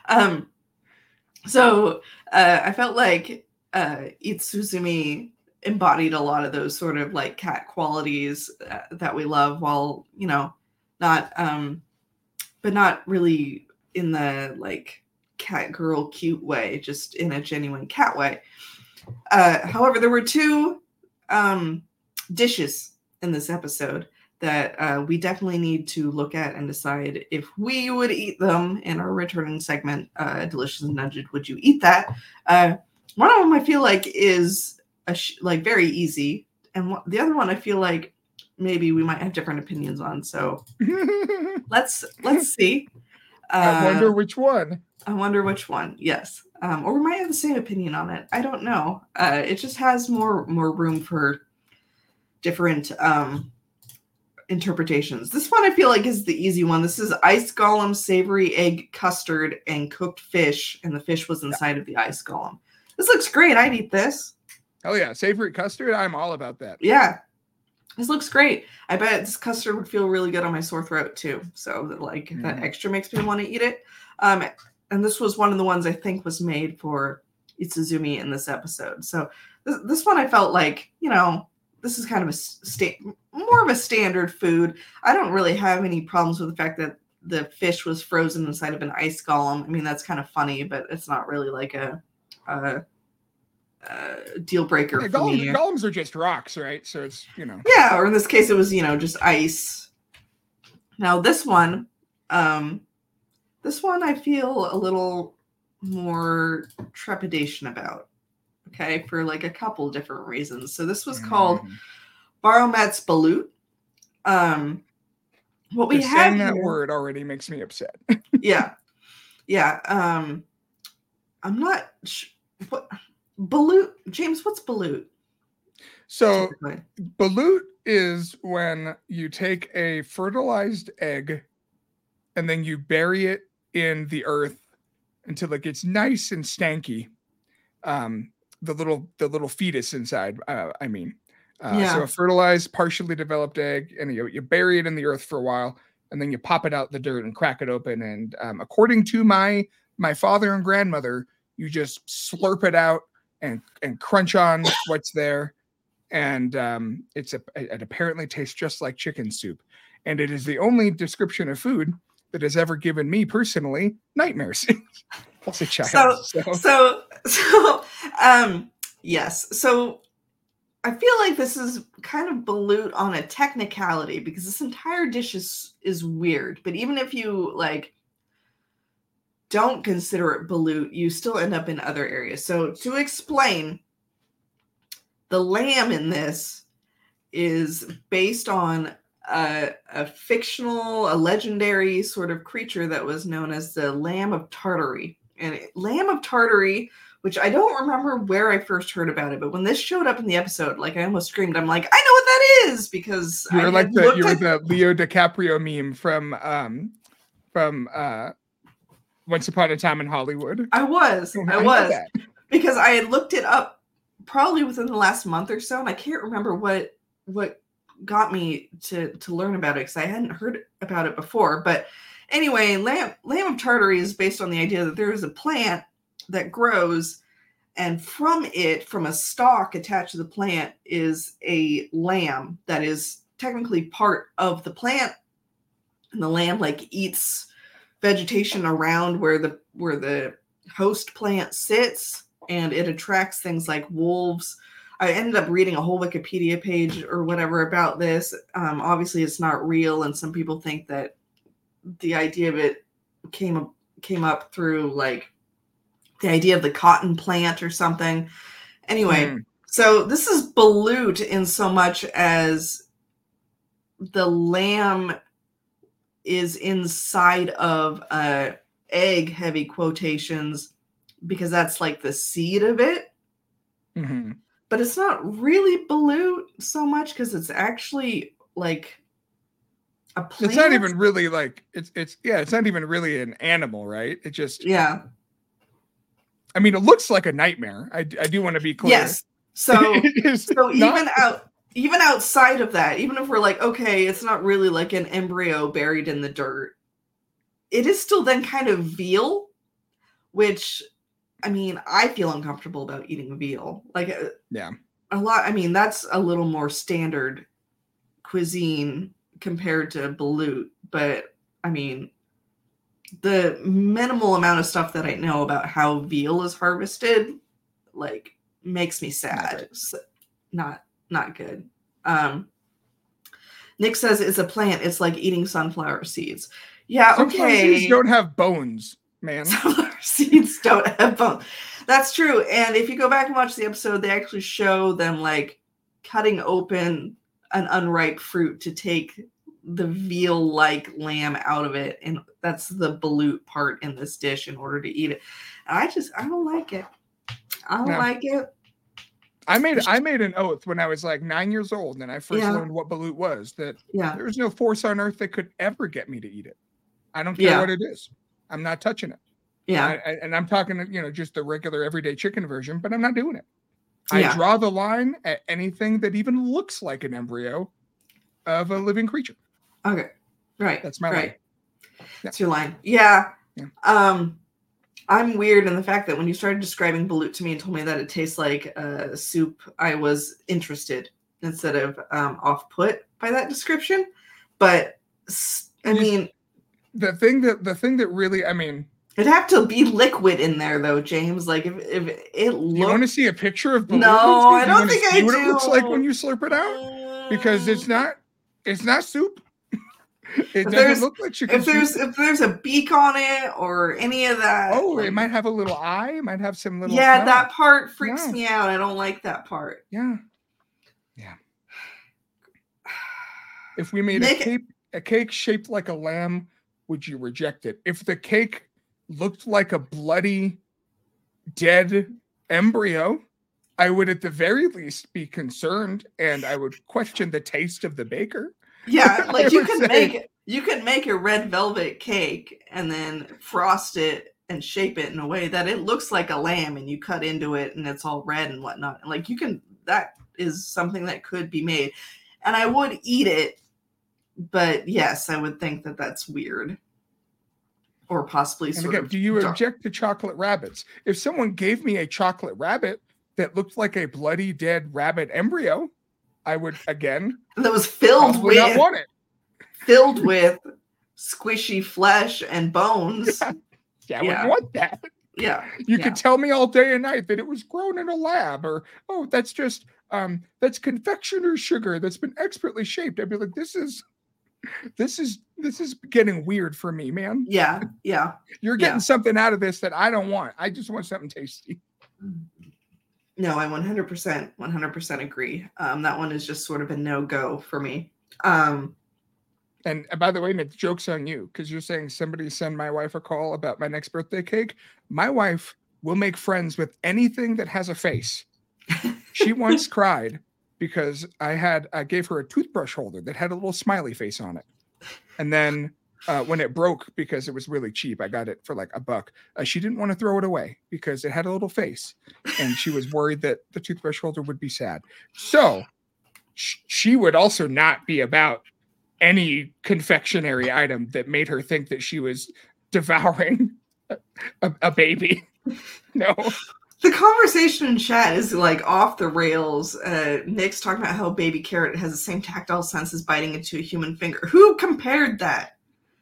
So I felt like Itsuzumi embodied a lot of those sort of like cat qualities that we love, while, you know, not but not really in the like cat girl cute way, just in a genuine cat way. However, there were two dishes in this episode that we definitely need to look at and decide if we would eat them in our returning segment, Delicious and Nudged, Would You Eat That? One of them I feel like is like very easy, and the other one I feel like maybe we might have different opinions on. So let's see. I wonder which one. I wonder which one. Yes, or we might have the same opinion on it. I don't know. It just has more room for different interpretations. This one I feel like is the easy one. This is ice golem, savory egg custard, and cooked fish, and the fish was inside of the ice golem. This looks great. I'd eat this. Hell yeah, savory custard. I'm all about that. Yeah, this looks great. I bet this custard would feel really good on my sore throat too. So like that extra makes me want to eat it. And this was one of the ones I think was made for Itsuzumi in this episode. So this one I felt like, you know, this is kind of more of a standard food. I don't really have any problems with the fact that the fish was frozen inside of an ice golem. I mean, that's kind of funny, but it's not really like a deal breaker for me. Golems are just rocks, right? So it's, you know. Yeah, or in this case, it was, you know, just ice. Now this one I feel a little more trepidation about. Okay, for like a couple different reasons. So this was called Baromet's Balut. What we have saying that word already makes me upset. Yeah. I'm not what balut, James, what's balut? So balut is when you take a fertilized egg and then you bury it in the earth until it gets nice and stanky. The little fetus inside. So a fertilized, partially developed egg, and you bury it in the earth for a while, and then you pop it out in the dirt and crack it open. And according to my father and grandmother, you just slurp it out and crunch on what's there, and it apparently tastes just like chicken soup. And it is the only description of food that has ever given me personally nightmares. As a child. Yes. So I feel like this is kind of balut on a technicality, because this entire dish is weird. But even if you like don't consider it balut, you still end up in other areas. So to explain, the lamb in this is based on a legendary sort of creature that was known as the Lamb of Tartary. And Lamb of Tartary, which I don't remember where I first heard about it, but when this showed up in the episode, like I almost screamed. I'm like, I know what that is, because you were like the Leo DiCaprio meme from Once Upon a Time in Hollywood. I was because I had looked it up probably within the last month or so, and I can't remember what got me to learn about it, because I hadn't heard about it before. But anyway, Lamb of Tartary is based on the idea that there is a plant that grows, and from a stalk attached to the plant is a lamb that is technically part of the plant, and the lamb like eats vegetation around where the host plant sits, and it attracts things like wolves. I ended up reading a whole Wikipedia page or whatever about this. Obviously, it's not real, and some people think that the idea of it came up through like the idea of the cotton plant or something. Anyway, so this is balut in so much as the lamb is inside of a egg, heavy quotations, because that's like the seed of it. Mm-hmm. But it's not really balut so much, because it's actually like a plant. It's not even really like it's not even really an animal, right? It just I mean, it looks like a nightmare. I do want to be clear. Yes. So even outside of that, even if we're like, okay, it's not really like an embryo buried in the dirt, it is still then kind of veal, which, I mean, I feel uncomfortable about eating veal. Like, yeah, a lot. I mean, that's a little more standard cuisine compared to balut, but I mean, the minimal amount of stuff that I know about how veal is harvested, like, makes me sad. So, not good. Nick says it's a plant. It's like eating sunflower seeds. Yeah, sunflower okay. Seeds don't have bones, man. Sunflower seeds don't have bones. That's true. And if you go back and watch the episode, they actually show them like cutting open an unripe fruit to take the veal-like lamb out of it, and that's the balut part in this dish in order to eat it. And I don't like it. I don't like it. I made an oath when I was like 9 years old and I first learned what balut was, that there was no force on earth that could ever get me to eat it. I don't care what it is. I'm not touching it. Yeah. And I'm talking, just the regular everyday chicken version, but I'm not doing it. I draw the line at anything that even looks like an embryo of a living creature. Okay. Right. That's my line. That's your line. Yeah. I'm weird in the fact that when you started describing balut to me and told me that it tastes like soup, I was interested instead of off-put by that description. But I mean, the thing that really, I mean, it'd have to be liquid in there though, James. Like if it looked... You want to see a picture of balut? No, I don't think I do. What it looks like when you slurp it out? Because it's not soup. It doesn't look like chicken soup. If there's a beak on it or any of that. Oh, it might have a little eye. It might have some little. Yeah, that part freaks me out. I don't like that part. Yeah. If we made a cake shaped like a lamb, would you reject it? If the cake looked like a bloody, dead embryo, I would at the very least be concerned, and I would question the taste of the baker. Yeah, like you can make a red velvet cake and then frost it and shape it in a way that it looks like a lamb, and you cut into it and it's all red and whatnot. Like that is something that could be made, and I would eat it. But yes, I would think that that's weird, or possibly sort of. Do you object to chocolate rabbits? If someone gave me a chocolate rabbit that looked like a bloody dead rabbit embryo, I would again. That was filled with not want it. Filled with squishy flesh and bones. Yeah, I wouldn't want that. Yeah, you could tell me all day and night that it was grown in a lab, or that's just that's confectioner's sugar that's been expertly shaped. I'd be like, this is getting weird for me, man. Yeah. You're getting something out of this that I don't want. I just want something tasty. No, I 100% agree. That one is just sort of a no-go for me. And by the way, Nick, the joke's on you, because you're saying somebody send my wife a call about my next birthday cake. My wife will make friends with anything that has a face. She once cried because I gave her a toothbrush holder that had a little smiley face on it. And then when it broke, because it was really cheap, I got it for like $1. She didn't want to throw it away because it had a little face, and she was worried that the toothbrush holder would be sad. So she would also not be about any confectionery item that made her think that she was devouring a baby. No. The conversation in chat is like off the rails. Nick's talking about how baby carrot has the same tactile sense as biting into a human finger. Who compared that?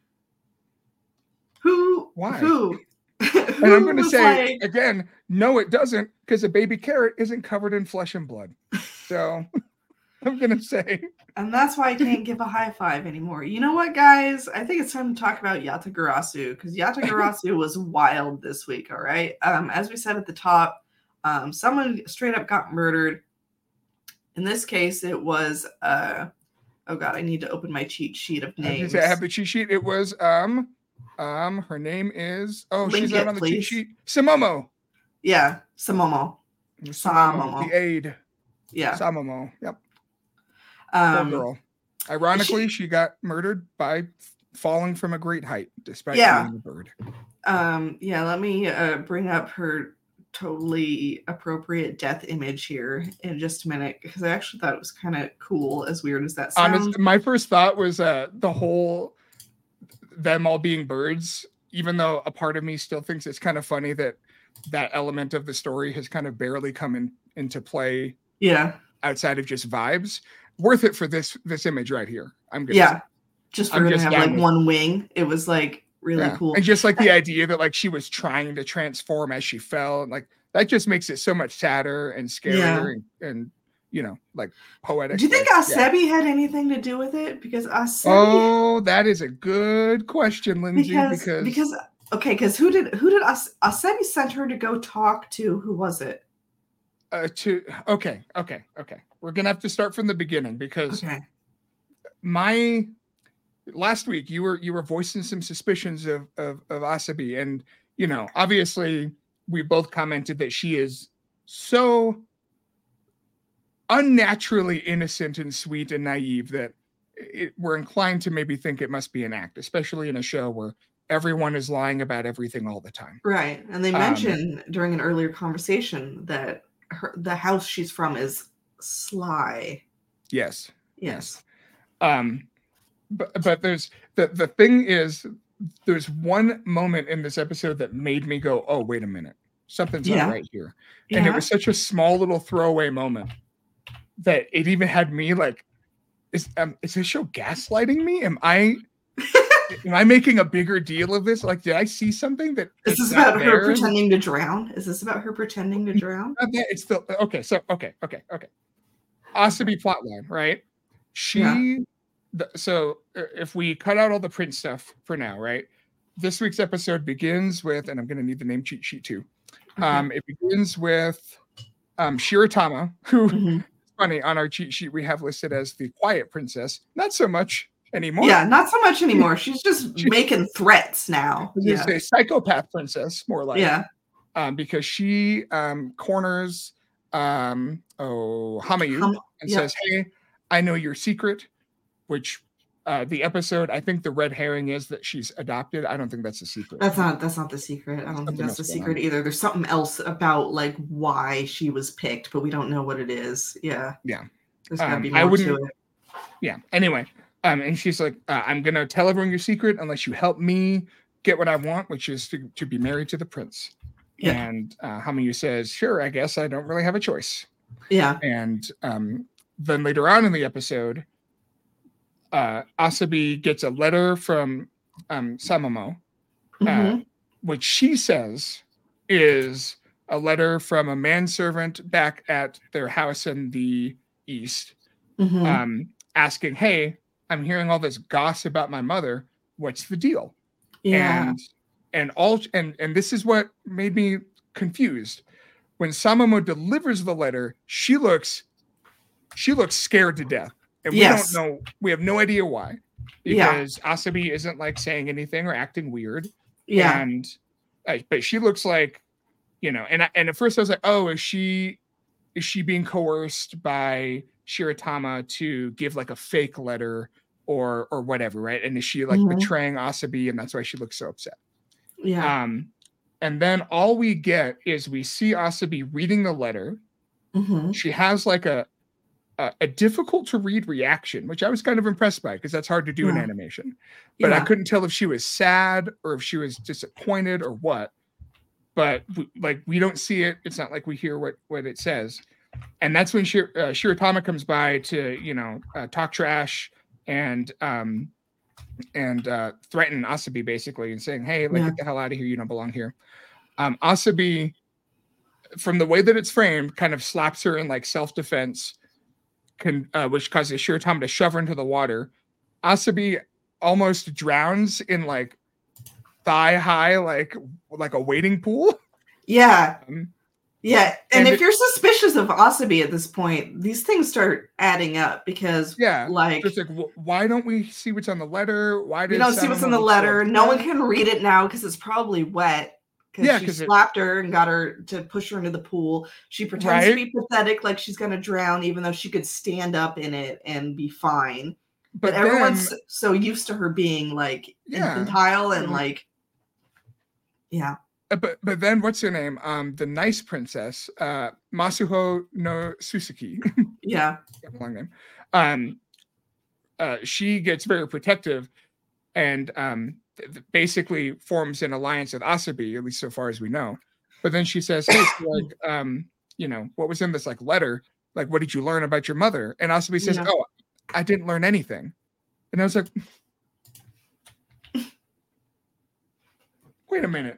Why? Who? And I'm going to say again, no, it doesn't, because a baby carrot isn't covered in flesh and blood. So I'm going to say. And that's why I can't give a high five anymore. You know what, guys? I think it's time to talk about Yatagarasu, because Yatagarasu was wild this week, all right? As we said at the top, someone straight up got murdered. In this case, it was, oh God, I need to open my cheat sheet of names. I have the cheat sheet. It was, her name is, she's out on the cheat sheet. Samomo. Yeah, Samomo. The aide. Yeah. Samomo, yep. Poor girl. Ironically, she got murdered by falling from a great height, despite being a bird. Let me bring up her totally appropriate death image here in just a minute, because I actually thought it was kind of cool, as weird as that sounds. My first thought was the whole them all being birds, even though a part of me still thinks it's kind of funny that element of the story has kind of barely come into play. Yeah. Outside of just vibes. Worth it for this image right here. I'm good. Yeah. Just for her to have like one wing. It was like really cool. And just like the idea that like she was trying to transform as she fell, and like that just makes it so much sadder and scarier and you know, like poetic. Do you think Asebi had anything to do with it? Because Asebi. Oh, that is a good question, Lindsay. Because who did Asebi sent her to go talk to? Who was it? Okay. We're gonna have to start from the beginning, because last week you were voicing some suspicions of Asabi, and you know, obviously we both commented that she is so unnaturally innocent and sweet and naive that we're inclined to maybe think it must be an act, especially in a show where everyone is lying about everything all the time. Right, and they mentioned during an earlier conversation that the house she's from is Sly. Yes. But there's the thing is, there's one moment in this episode that made me go, oh, wait a minute, something's not right here. And it was such a small little throwaway moment that it even had me like, is this show gaslighting me? Am I making a bigger deal of this? Like, did I see something that is this about her pretending to drown? Is this about her pretending to drown? It's still okay. Asabi plotline, right? So if we cut out all the print stuff for now, right? This week's episode begins with, and I'm going to need the name cheat sheet too. It begins with Shiratama, who funny, on our cheat sheet we have listed as the quiet princess. Not so much anymore. Yeah, not so much anymore. She's just making threats now. She's a psychopath princess, more like. Yeah. Because she corners Hamayu and says, "Hey, I know your secret," which the episode, I think the red herring is that she's adopted. I don't think that's a secret. That's not the secret. I don't think that's the secret either. There's something else about like why she was picked, but we don't know what it is. Yeah. There's gotta be more to it. Yeah. Anyway, and she's like, I'm gonna tell everyone your secret unless you help me get what I want, which is to be married to the prince. Yeah. And Hamayu says, sure, I guess I don't really have a choice. Yeah. And then later on in the episode, Asabi gets a letter from Samamo, which she says is a letter from a manservant back at their house in the east, asking, hey, I'm hearing all this gossip about my mother. What's the deal? Yeah. And this is what made me confused. When Samamo delivers the letter, she looks scared to death. And we don't know, we have no idea why. Because Asabi isn't like saying anything or acting weird. Yeah. And but she looks like, you know, and at first I was like, oh, is she being coerced by Shiratama to give like a fake letter or whatever, right? And is she like betraying Asabi, and that's why she looks so upset? Yeah. And then all we get is we see Asabi reading the letter. She has like a difficult to read reaction, which I was kind of impressed by, because that's hard to do in animation. But I couldn't tell if she was sad or if she was disappointed or what. But we don't see it. It's not like we hear what it says. And that's when Shiratama comes by to, you know, talk trash and threaten Asabi basically, and saying, hey, like, get the hell out of here. You don't belong here. Asabi, from the way that it's framed, kind of slaps her in like self-defense, which causes Shiratama to shove her into the water. Asabi almost drowns in like thigh high, like a wading pool. Yeah. Yeah. And if you're suspicious of Asabi at this point, these things start adding up, because like, it's like, why don't we see what's on the letter? Why we don't see what's on the letter? No one can read it now because it's probably wet. Because she slapped her and got her to push her into the pool. She pretends to be pathetic, like she's going to drown, even though she could stand up in it and be fine. But everyone's so used to her being like infantile and like, but then what's her name? The nice princess, Masuho no Suzuki. Yeah. Long name. She gets very protective and basically forms an alliance with Asabi, at least so far as we know. But then she says, "Hey, so like, you know, what was in this like letter? Like, what did you learn about your mother?" And Asabi says, "Oh, I didn't learn anything." And I was like, "Wait a minute."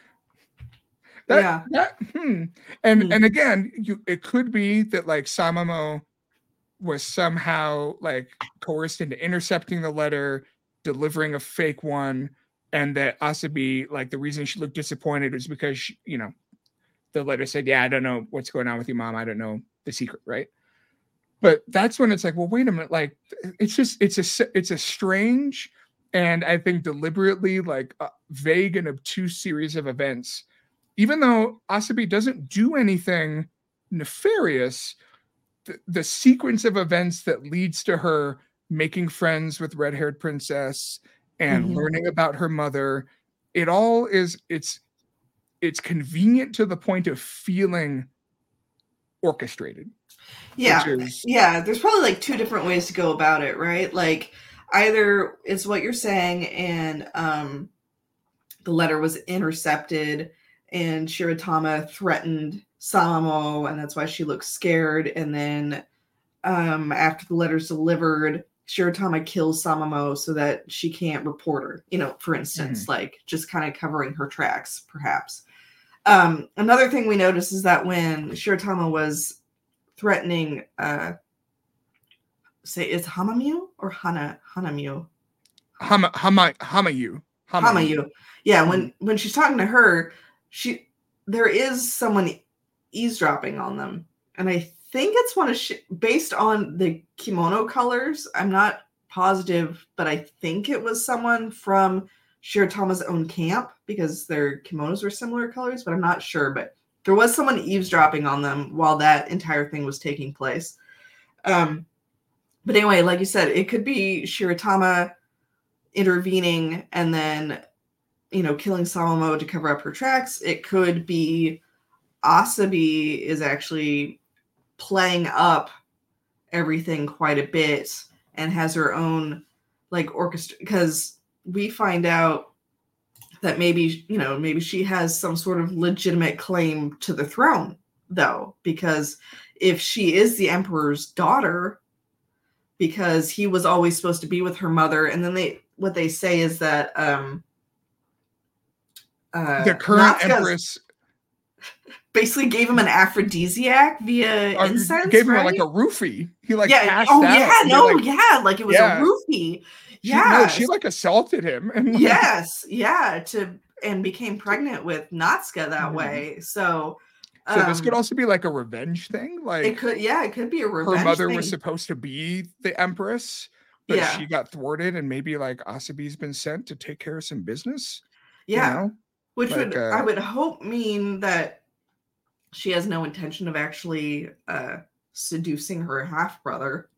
And again, it could be that like Samamo was somehow like coerced into intercepting the letter, delivering a fake one, and that Asabi, like the reason she looked disappointed was because she, you know, the letter said, "Yeah, I don't know what's going on with you, Mom. I don't know the secret," right? But that's when it's like, well, wait a minute, like it's a strange and I think deliberately like vague and obtuse series of events. Even though Asabi doesn't do anything nefarious, the sequence of events that leads to her making friends with red-haired princess and learning about her mother, it all is it's convenient to the point of feeling orchestrated. Yeah. There's probably like two different ways to go about it, right? Like either it's what you're saying and the letter was intercepted and Shiratama threatened Samamo, and that's why she looks scared. And then after the letter's delivered, Shiratama kills Samamo so that she can't report her, you know, for instance, like just kind of covering her tracks, perhaps. Another thing we notice is that when Shiratama was threatening, say it's Hamamu or Hanamu? Hamayu. Yeah, when she's talking to her, there is someone eavesdropping on them, and I think it's one of based on the kimono colors. I'm not positive, but I think it was someone from Shiratama's own camp because their kimonos were similar colors, but I'm not sure. But there was someone eavesdropping on them while that entire thing was taking place. But anyway, like you said, it could be Shiratama intervening and then, you know, killing Samamo to cover up her tracks. It could be Asabi is actually playing up everything quite a bit and has her own like orchestra, because we find out that maybe, you know, maybe she has some sort of legitimate claim to the throne, though, because if she is the emperor's daughter, because he was always supposed to be with her mother, and then what they say is that the current empress basically gave him an aphrodisiac via incense. Gave him right? like a roofie. He like passed out. Like it was a roofie. She like assaulted him. And and became pregnant with Natsuka that way. So this could also be like a revenge thing. Like it could be a revenge. Her mother thing. was supposed to be the empress, but she got thwarted, and maybe like Asabi's been sent to take care of some business. Yeah. You know? Which like, I would hope mean that she has no intention of actually seducing her half brother.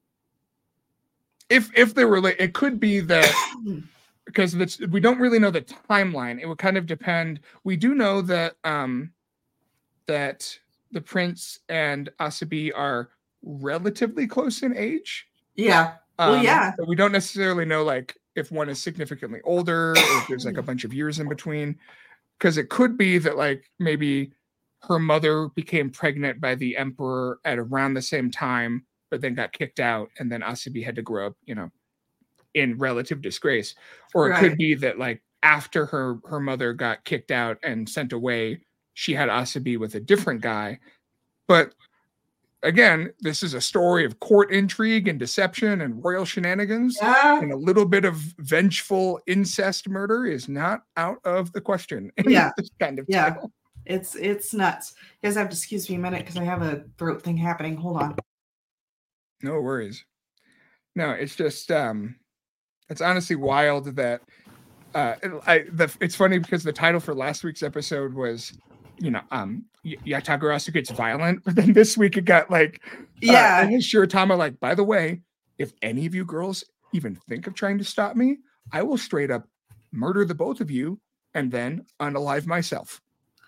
If they were, it could be that because we don't really know the timeline. It would kind of depend. We do know that that the prince and Asabi are relatively close in age. Yeah. But we don't necessarily know like if one is significantly older or if there's like a bunch of years in between. Because it could be that like maybe her mother became pregnant by the emperor at around the same time, but then got kicked out, and then Asabi had to grow up, you know, in relative disgrace. Or it could be that like after her mother got kicked out and sent away, she had Asabi with a different guy. But again, this is a story of court intrigue and deception and royal shenanigans, and a little bit of vengeful incest murder is not out of the question. This kind of tale. It's nuts. You guys have to excuse me a minute because I have a throat thing happening. Hold on. No worries. No, it's just it's honestly wild that it's funny because the title for last week's episode was, you know, Yatagarasu gets violent, but then this week it got like and Shiratama like, by the way, if any of you girls even think of trying to stop me, I will straight up murder the both of you and then unalive myself.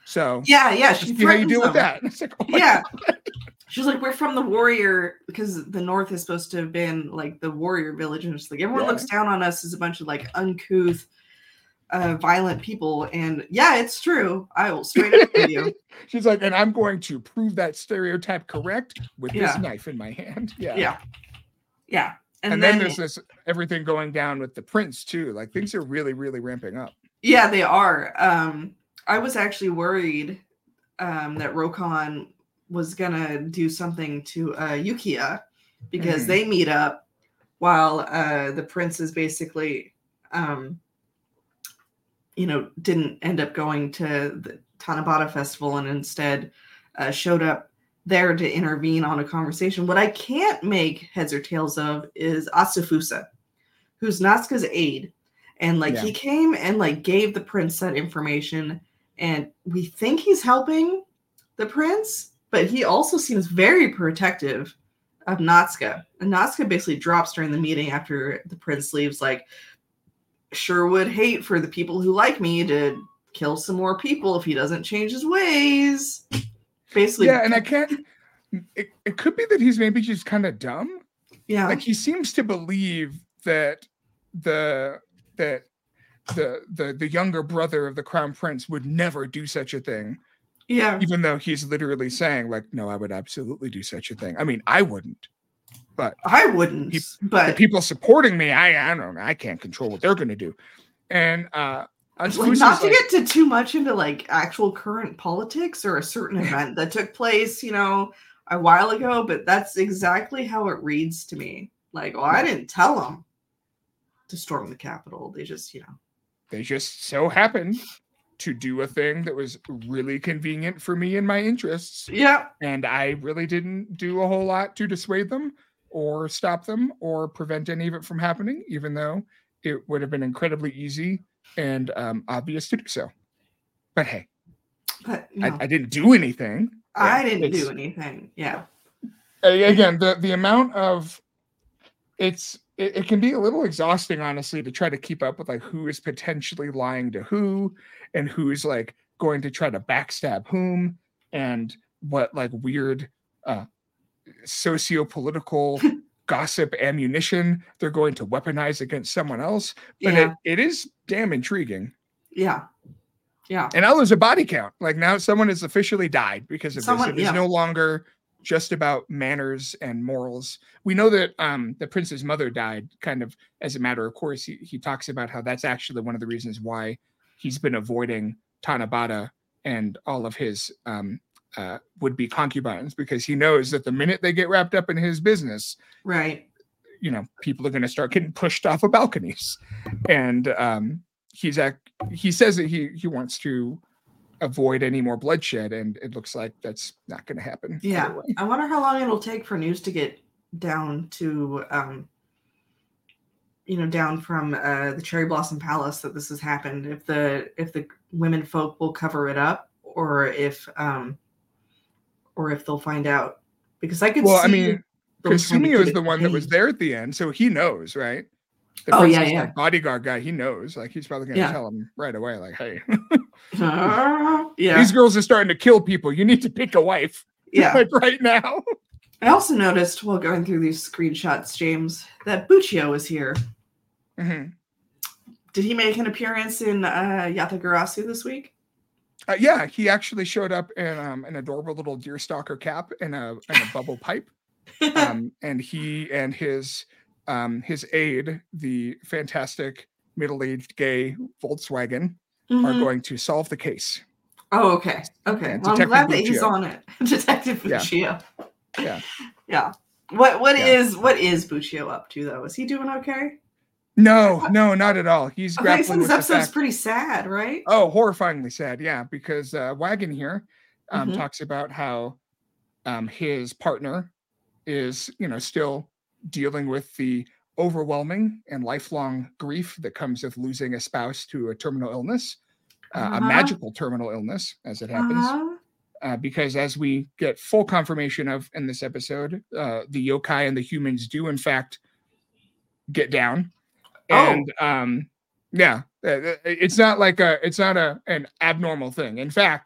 So yeah, she see how you deal with them. that. It's like, oh my Yeah. God. She's like, we're from the warrior, because the North is supposed to have been like the warrior village, and it's like everyone looks down on us as a bunch of like uncouth, violent people. And yeah, it's true. I will straight up with you. She's like, and I'm going to prove that stereotype correct with this knife in my hand. Yeah. And then there's this everything going down with the prince too. Like things are really, really ramping up. Yeah, they are. I was actually worried that Rokon was gonna do something to Yukiya, because they meet up while the prince is basically didn't end up going to the Tanabata festival, and instead showed up there to intervene on a conversation. What I can't make heads or tails of is Asafusa, who's Natsuka's aide, and he came and gave the prince that information, and we think he's helping the prince, but he also seems very protective of Natsuka. And Natsuka basically drops during the meeting after the prince leaves, like, sure would hate for the people who like me to kill some more people if he doesn't change his ways. Basically. Yeah, and I can't, it could be that he's maybe just kind of dumb. Yeah. Like he seems to believe that the younger brother of the crown prince would never do such a thing. Yeah. Even though he's literally saying, like, no, I would absolutely do such a thing. I mean, I wouldn't. But I wouldn't. But the people supporting me, I don't know. I can't control what they're going to do. And not to get to too much into actual current politics or a certain event that took place, a while ago, but that's exactly how it reads to me. Like, oh, I didn't tell them to storm the Capitol. They just, they just so happened to do a thing that was really convenient for me and my interests. Yeah. And I really didn't do a whole lot to dissuade them or stop them or prevent any of it from happening, even though it would have been incredibly easy and obvious to do so. But hey, I didn't do anything. I didn't do anything. Yeah. Again, the amount of it can be a little exhausting, honestly, to try to keep up with who is potentially lying to who and who's going to try to backstab whom and what weird socio-political gossip ammunition they're going to weaponize against someone else. But it is damn intriguing. Yeah. Yeah. And now there's a body count. Now someone has officially died because of this. It is no longer just about manners and morals. We know that the prince's mother died kind of as a matter of course. He talks about how that's actually one of the reasons why he's been avoiding Tanabata and all of his would-be concubines, because he knows that the minute they get wrapped up in his business, right, people are going to start getting pushed off of balconies. And he says that he wants to avoid any more bloodshed, and it looks like that's not going to happen. Yeah. Anyway. I wonder how long it'll take for news to get down to down from the Cherry Blossom Palace that this has happened, if the women folk will cover it up, or if they'll find out. Because I could see, I mean, Kasumio is the one that was there at the end, so he knows, right? The bodyguard guy, he knows. He's probably going to tell him right away, hey, these girls are starting to kill people. You need to pick a wife. Yeah, right now. I also noticed while going through these screenshots, James, that Buccio is here. Mm-hmm. Did he make an appearance in Yatagarasu this week? Yeah, he actually showed up in an adorable little deerstalker cap and a bubble pipe. And he and his aide, the fantastic middle-aged gay Volkswagen, are going to solve the case. Oh, okay. Okay. Well, I'm glad that he's on it. Detective Buccio. Yeah. Yeah. What is Buccio up to, though? Is he doing okay? No, not at all. He's grappling so this episode's pretty sad, right? Oh, horrifyingly sad, yeah, because Wagon here talks about how his partner is, still dealing with the overwhelming and lifelong grief that comes with losing a spouse to a terminal illness, a magical terminal illness, as it happens. Because as we get full confirmation of in this episode, the yokai and the humans do in fact get down. And it's not an abnormal thing. In fact,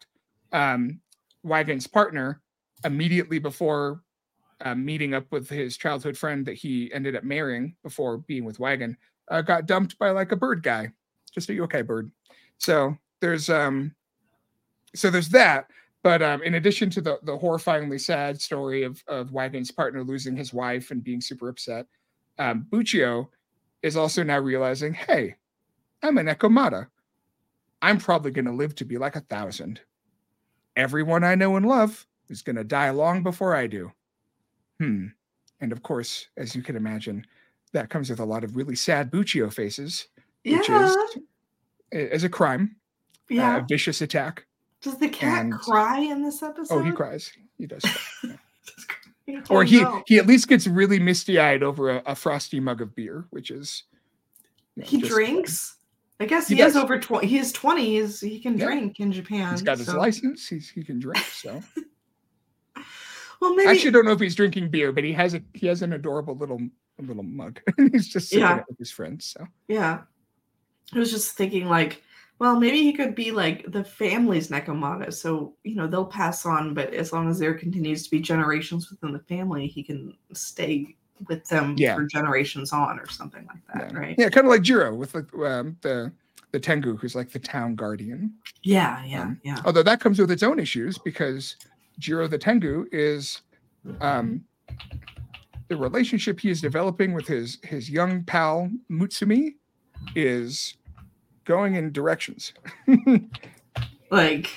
Wagon's partner, immediately before meeting up with his childhood friend that he ended up marrying before being with Wagon, got dumped by like a bird guy. Just, are you okay, bird? So there's that. But in addition to the horrifyingly sad story of Wagon's partner losing his wife and being super upset, Buccio is also now realizing, hey, I'm an Ekomata. I'm probably going to live to be like 1,000. Everyone I know and love is going to die long before I do. And of course, as you can imagine, that comes with a lot of really sad Buccio faces, which is a crime, a vicious attack. Does the cat cry in this episode? Oh, he cries. He does cry. Yeah. Or he at least gets really misty-eyed over a frosty mug of beer, which is... he drinks? I guess he is over 20. He is 20. He can drink in Japan. He's got his license. He can drink, so... Well, maybe... I actually don't know if he's drinking beer, but he has an adorable little mug. He's just sipping it with his friends. So yeah, I was just thinking like, well, maybe he could be like the family's Nekomata, so they'll pass on, but as long as there continues to be generations within the family, he can stay with them for generations on, or something like that, right? Yeah, kind of like Jiro with the Tengu, who's like the town guardian. Yeah. Although that comes with its own issues because Jiro the Tengu is the relationship he is developing with his young pal Mutsumi is going in directions. like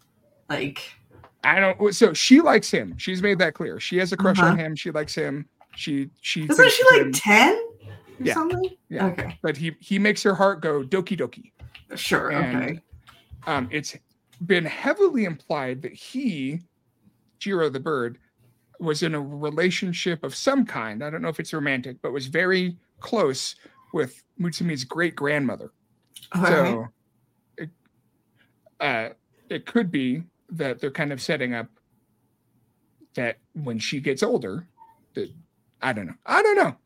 I don't. So she likes him. She's made that clear. She has a crush on him. She likes him. She isn't she like 10 or something? Yeah. Okay. But he makes her heart go doki doki. Sure. And, okay. It's been heavily implied that Jiro the bird, was in a relationship of some kind. I don't know if it's romantic, but was very close with Mutsumi's great grandmother. So it could be that they're kind of setting up that when she gets older, that I don't know. I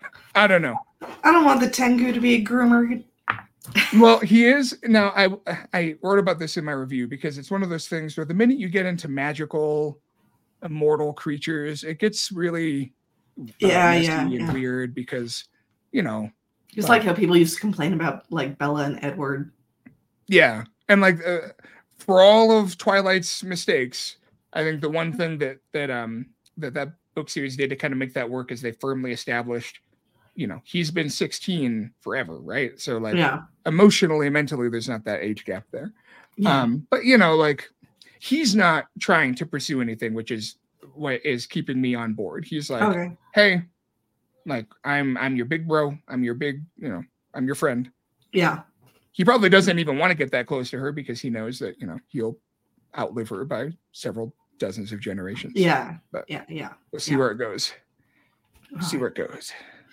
don't want the Tengu to be a groomer. Well, he is now. I wrote about this in my review because it's one of those things where the minute you get into magical, immortal creatures, it gets really messy and weird because it's like how people used to complain about like Bella and Edward. Yeah, and like for all of Twilight's mistakes, I think the one thing that book series did to kind of make that work is they firmly established, he's been 16 forever, right? So like emotionally, mentally, there's not that age gap there. Yeah. But like he's not trying to pursue anything, which is what is keeping me on board. He's like, hey, like I'm your big bro. I'm your big, I'm your friend. Yeah. He probably doesn't even want to get that close to her because he knows that, he'll outlive her by several dozens of generations. Yeah. But we'll see where it goes. See where it goes.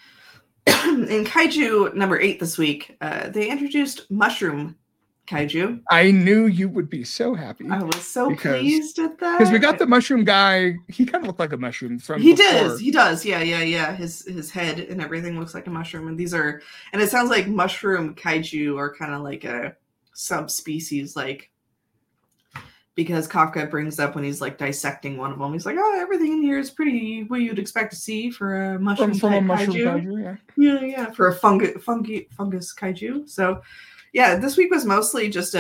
In Kaiju number 8 this week, they introduced Mushroom Kaiju. I knew you would be so happy. I was so pleased at that. Because we got the mushroom guy. He kind of looked like a mushroom from He before. does. Yeah. His head and everything looks like a mushroom. And it sounds like mushroom kaiju are kind of like a subspecies, like, because Kafka brings up when he's like dissecting one of them. He's like, oh, everything in here is pretty what you'd expect to see for a mushroom from a mushroom kaiju. Yeah. For a fungus kaiju. So yeah, this week was mostly just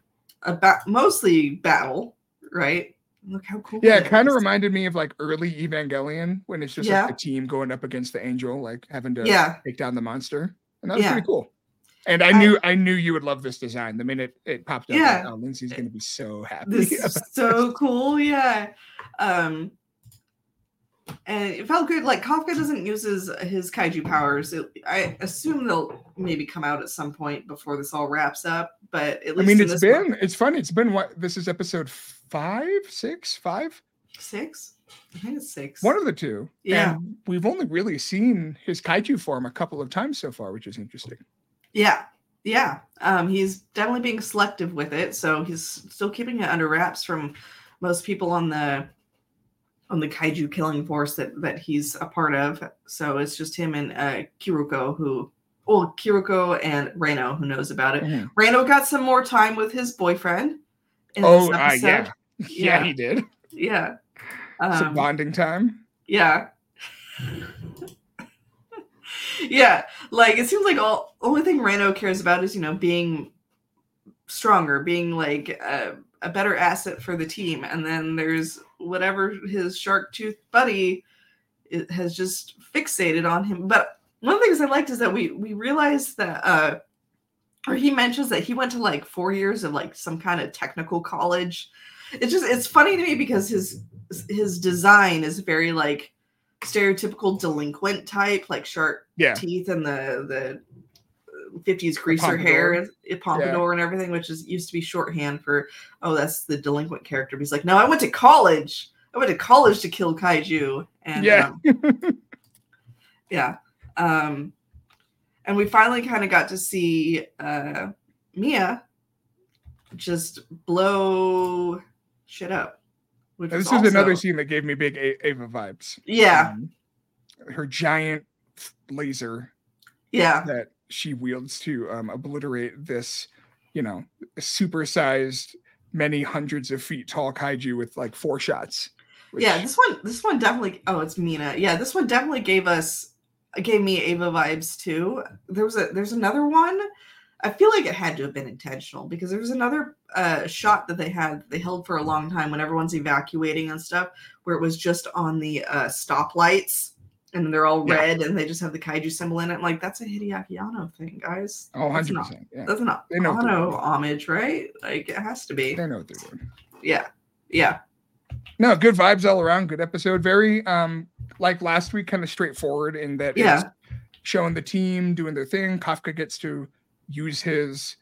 mostly battle, right? Look how cool. Yeah, it kind of reminded me of like early Evangelion when it's just like the team going up against the angel, like having to take down the monster, and that was pretty cool. And I knew you would love this design the minute it popped up. Yeah, like, Lindsay's gonna be so happy. This is so cool. Yeah. And it felt good. Like Kafka doesn't use his kaiju powers. I assume they'll maybe come out at some point before this all wraps up. But at least it's funny. It's been what? This is episode 5, 6, 5? 6? I think it's 6. One of the two. Yeah. And we've only really seen his kaiju form a couple of times so far, which is interesting. Yeah. He's definitely being selective with it, so he's still keeping it under wraps from most people on the kaiju killing force that he's a part of. So it's just him and Kiruko and Reino who knows about it. Mm-hmm. Reino got some more time with his boyfriend in this episode. Yeah, he did. Yeah. Some bonding time. Yeah. Yeah. Like, it seems like only thing Rando cares about is, being stronger, being like a better asset for the team. And then there's whatever his shark tooth buddy has just fixated on him. But one of the things I liked is that we realized that or he mentions that he went to like 4 years of like some kind of technical college. It's funny to me because his design is very like stereotypical delinquent type, like shark teeth and the 50s greaser hair, pompadour and everything, which used to be shorthand for, that's the delinquent character. But he's like, no, I went to college. I went to college to kill kaiju. And and we finally kind of got to see Mia just blow shit up. This is another scene that gave me big Ava vibes. Yeah. Her giant laser that she wields to obliterate this, supersized, many hundreds of feet tall kaiju with like 4 shots. Yeah, this one definitely. Oh, it's Mina. Yeah, this one definitely gave me Ava vibes too. There's another one. I feel like it had to have been intentional because there was another shot that they held for a long time when everyone's evacuating and stuff, where it was just on the stoplights and they're all red and they just have the kaiju symbol in it. Like, that's a Hideaki Anno thing, guys. Oh, 100%. That's an Anno homage, right? Like, it has to be. They know what they're doing. Yeah. Yeah. No, good vibes all around. Good episode. Very like last week, kind of straightforward in that it's showing the team doing their thing. Kafka gets to use his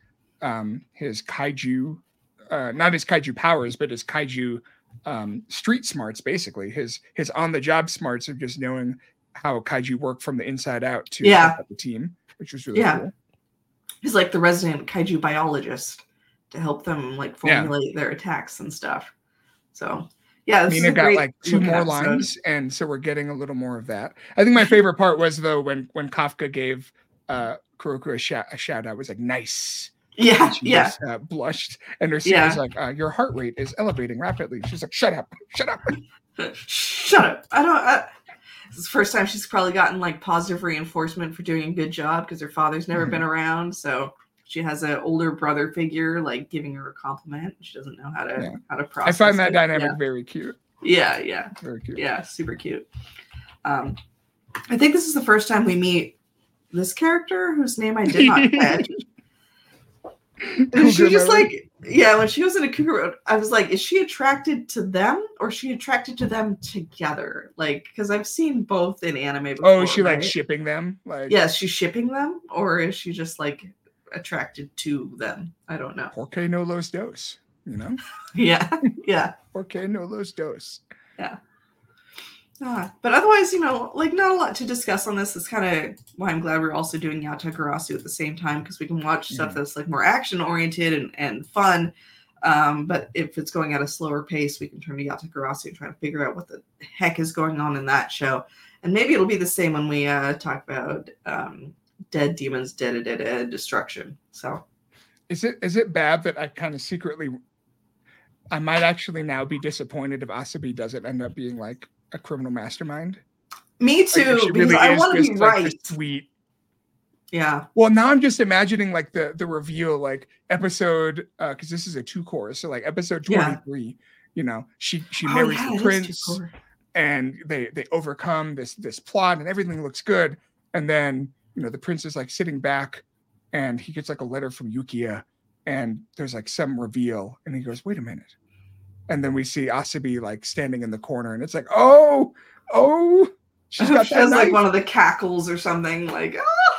kaiju, not his kaiju powers, but his kaiju street smarts, basically his on the job smarts of just knowing how kaiju work from the inside out to help out the team, which was really cool. He's like the resident kaiju biologist to help them like formulate their attacks and stuff. So Mina got like 2 more lines, and so we're getting a little more of that. I think my favorite part was though when Kafka gave Kuroko a shout out. Was like, nice. Yeah, she just, blushed, and her scene was like, your heart rate is elevating rapidly. She's like, shut up. Shut up. This is the first time she's probably gotten like positive reinforcement for doing a good job because her father's never been around. So she has an older brother figure like giving her a compliment. She doesn't know how to process. I find that dynamic very cute. Yeah. Very cute. Yeah, super cute. I think this is the first time we meet this character whose name I did not catch. She just like, when she was in a cougar road, I was like, is she attracted to them or is she attracted to them together? Like, because I've seen both in anime before. Oh, is she like shipping them? Like, is she shipping them or is she just like attracted to them? I don't know. Porque no los dos, Yeah. Porque no los dos. Yeah. But otherwise, like not a lot to discuss on this. It's kind of why I'm glad we're also doing Yatagarasu at the same time, because we can watch stuff that's like more action oriented and fun. But if it's going at a slower pace, we can turn to Yatagarasu and try to figure out what the heck is going on in that show. And maybe it'll be the same when we talk about Dead Demons, Dead Destruction. So is it bad that I kind of secretly, I might actually now be disappointed if Asabi doesn't end up being like a criminal mastermind? Me too, like, because I want to be right. Like sweet. Yeah. Well, now I'm just imagining like the reveal, like episode, because this is a 2-cour, so like episode 23. She marries the prince, and they overcome this plot, and everything looks good. And then the prince is like sitting back, and he gets like a letter from Yukiya, and there's like some reveal, and he goes, "Wait a minute." And then we see Asabi like standing in the corner, and it's like, oh, she's got she has like one of the cackles or something. Like,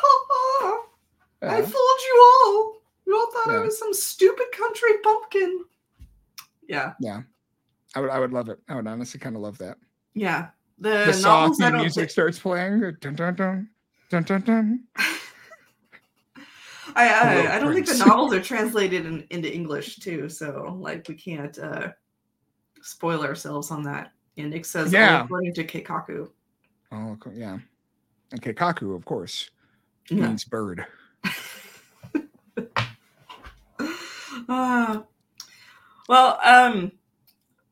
I fooled you all. You all thought I was some stupid country pumpkin. Yeah. Yeah. I would love it. I would honestly kind of love that. Yeah. The soft music starts playing. Dun dun dun dun dun dun. I don't think the novels are translated into English too, so like we can't spoil ourselves on that. And Nick says, according to Keikaku. Oh, yeah. And Keikaku, of course, means bird.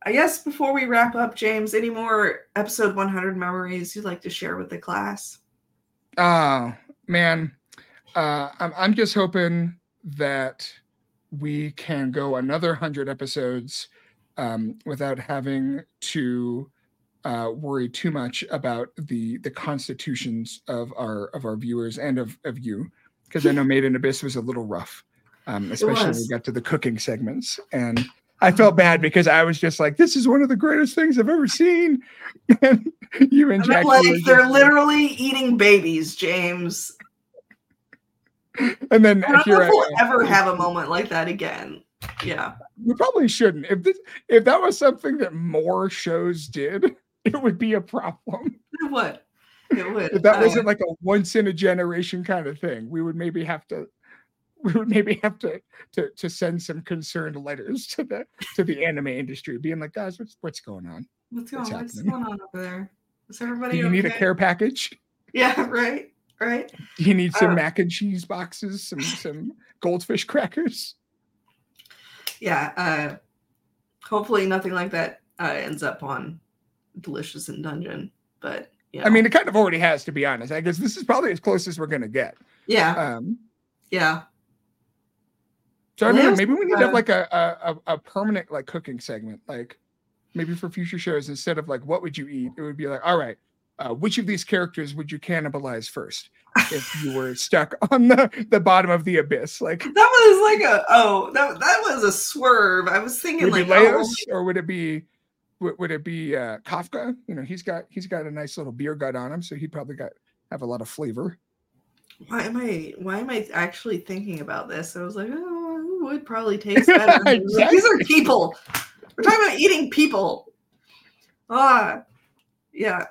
I guess before we wrap up, James, any more episode 100 memories you'd like to share with the class? Oh, man. I'm just hoping that we can go another 100 episodes without having to worry too much about the constitutions of our viewers and of you, because I know Made in Abyss was a little rough, especially when we got to the cooking segments, and I felt bad because I was just like, this is one of the greatest things I've ever seen. And you and Jackie, like, they're literally eating babies, James. And then I don't know if we'll ever have a moment like that again. Yeah, we probably shouldn't. If that was something that more shows did, it would be a problem. It would. If that wasn't like a once in a generation kind of thing, we would maybe have to send some concerned letters to the anime industry, being like, guys, what's going on? What's going on over there? Is everybody? Do you need a care package? Yeah, right. Do you need some mac and cheese boxes, some goldfish crackers? Yeah. Hopefully nothing like that ends up on Delicious in Dungeon, but I mean, it kind of already has, to be honest. I guess this is probably as close as we're gonna get. Yeah. Yeah. So I don't know, maybe we need to have like a permanent like cooking segment, like maybe for future shows, instead of like what would you eat, it would be like, all right, which of these characters would you cannibalize first if you were stuck on the bottom of the abyss? Like that was like that was a swerve. I was thinking would like Leos, or would it be Kafka? You know, he's got a nice little beer gut on him, so he'd probably have a lot of flavor. Why am I actually thinking about this? I was like, oh, it would probably taste better. Exactly. Like, these are people. We're talking about eating people. Yeah.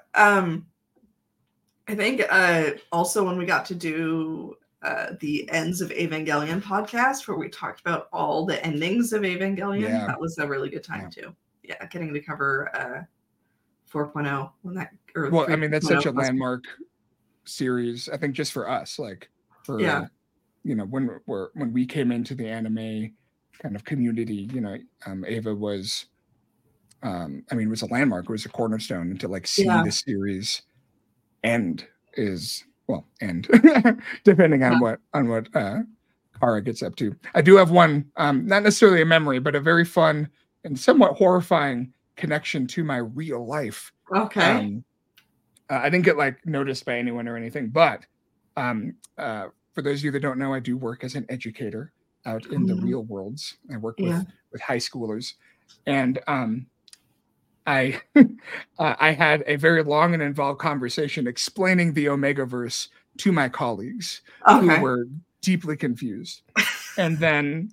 I think also when we got to do the Ends of Evangelion podcast, where we talked about all the endings of Evangelion, that was a really good time too. Yeah, getting to cover 4.0 when that. Well, I mean, that's such a landmark series. I think just for us, like for you know, when we came into the anime kind of community, you know, Eva was. I mean, it was a landmark. It was a cornerstone, and to like see the series end depending on what Kara gets up to. I do have one, not necessarily a memory, but a very fun and somewhat horrifying connection to my real life. Okay. I didn't get like noticed by anyone or anything, but for those of you that don't know, I do work as an educator out in the real worlds. I work with high schoolers, and I had a very long and involved conversation explaining the Omegaverse to my colleagues who were deeply confused. And then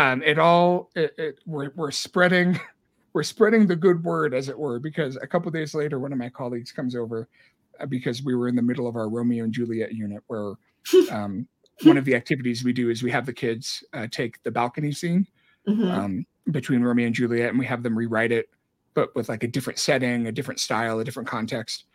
we're spreading the good word, as it were, because a couple of days later, one of my colleagues comes over because we were in the middle of our Romeo and Juliet unit, where one of the activities we do is we have the kids take the balcony scene between Romeo and Juliet, and we have them rewrite it, but with like a different setting, a different style, a different context,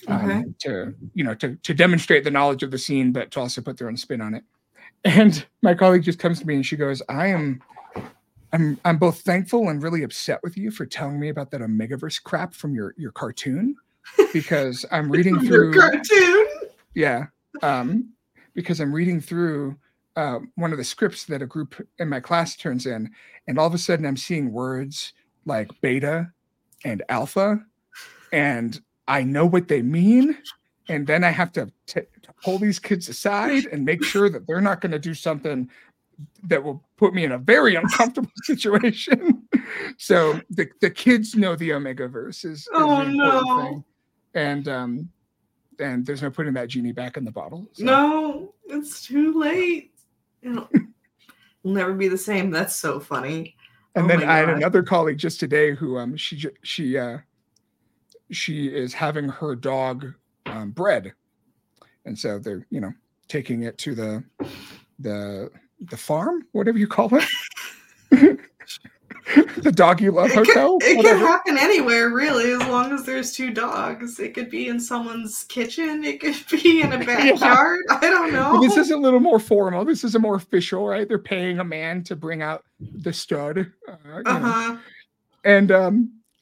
to demonstrate the knowledge of the scene, but to also put their own spin on it. And my colleague just comes to me and she goes, I'm both thankful and really upset with you for telling me about that Omegaverse crap from your cartoon, because I'm reading through your cartoon. Yeah. Because I'm reading through one of the scripts that a group in my class turns in, and all of a sudden I'm seeing words like beta and alpha, and I know what they mean, and then I have to pull these kids aside and make sure that they're not going to do something that will put me in a very uncomfortable situation. So the kids know the Omegaverse is an important thing, and there's no putting that genie back in the bottle. So. No, it's too late. It'll never be the same. That's so funny. And then I had another colleague just today who she is having her dog bred, and so they're taking it to the farm, whatever you call it. The Doggy Love Hotel. It can happen anywhere, really, as long as there's two dogs. It could be in someone's kitchen. It could be in a backyard. I don't know. But this is a little more formal. This is a more official, right? They're paying a man to bring out the stud. And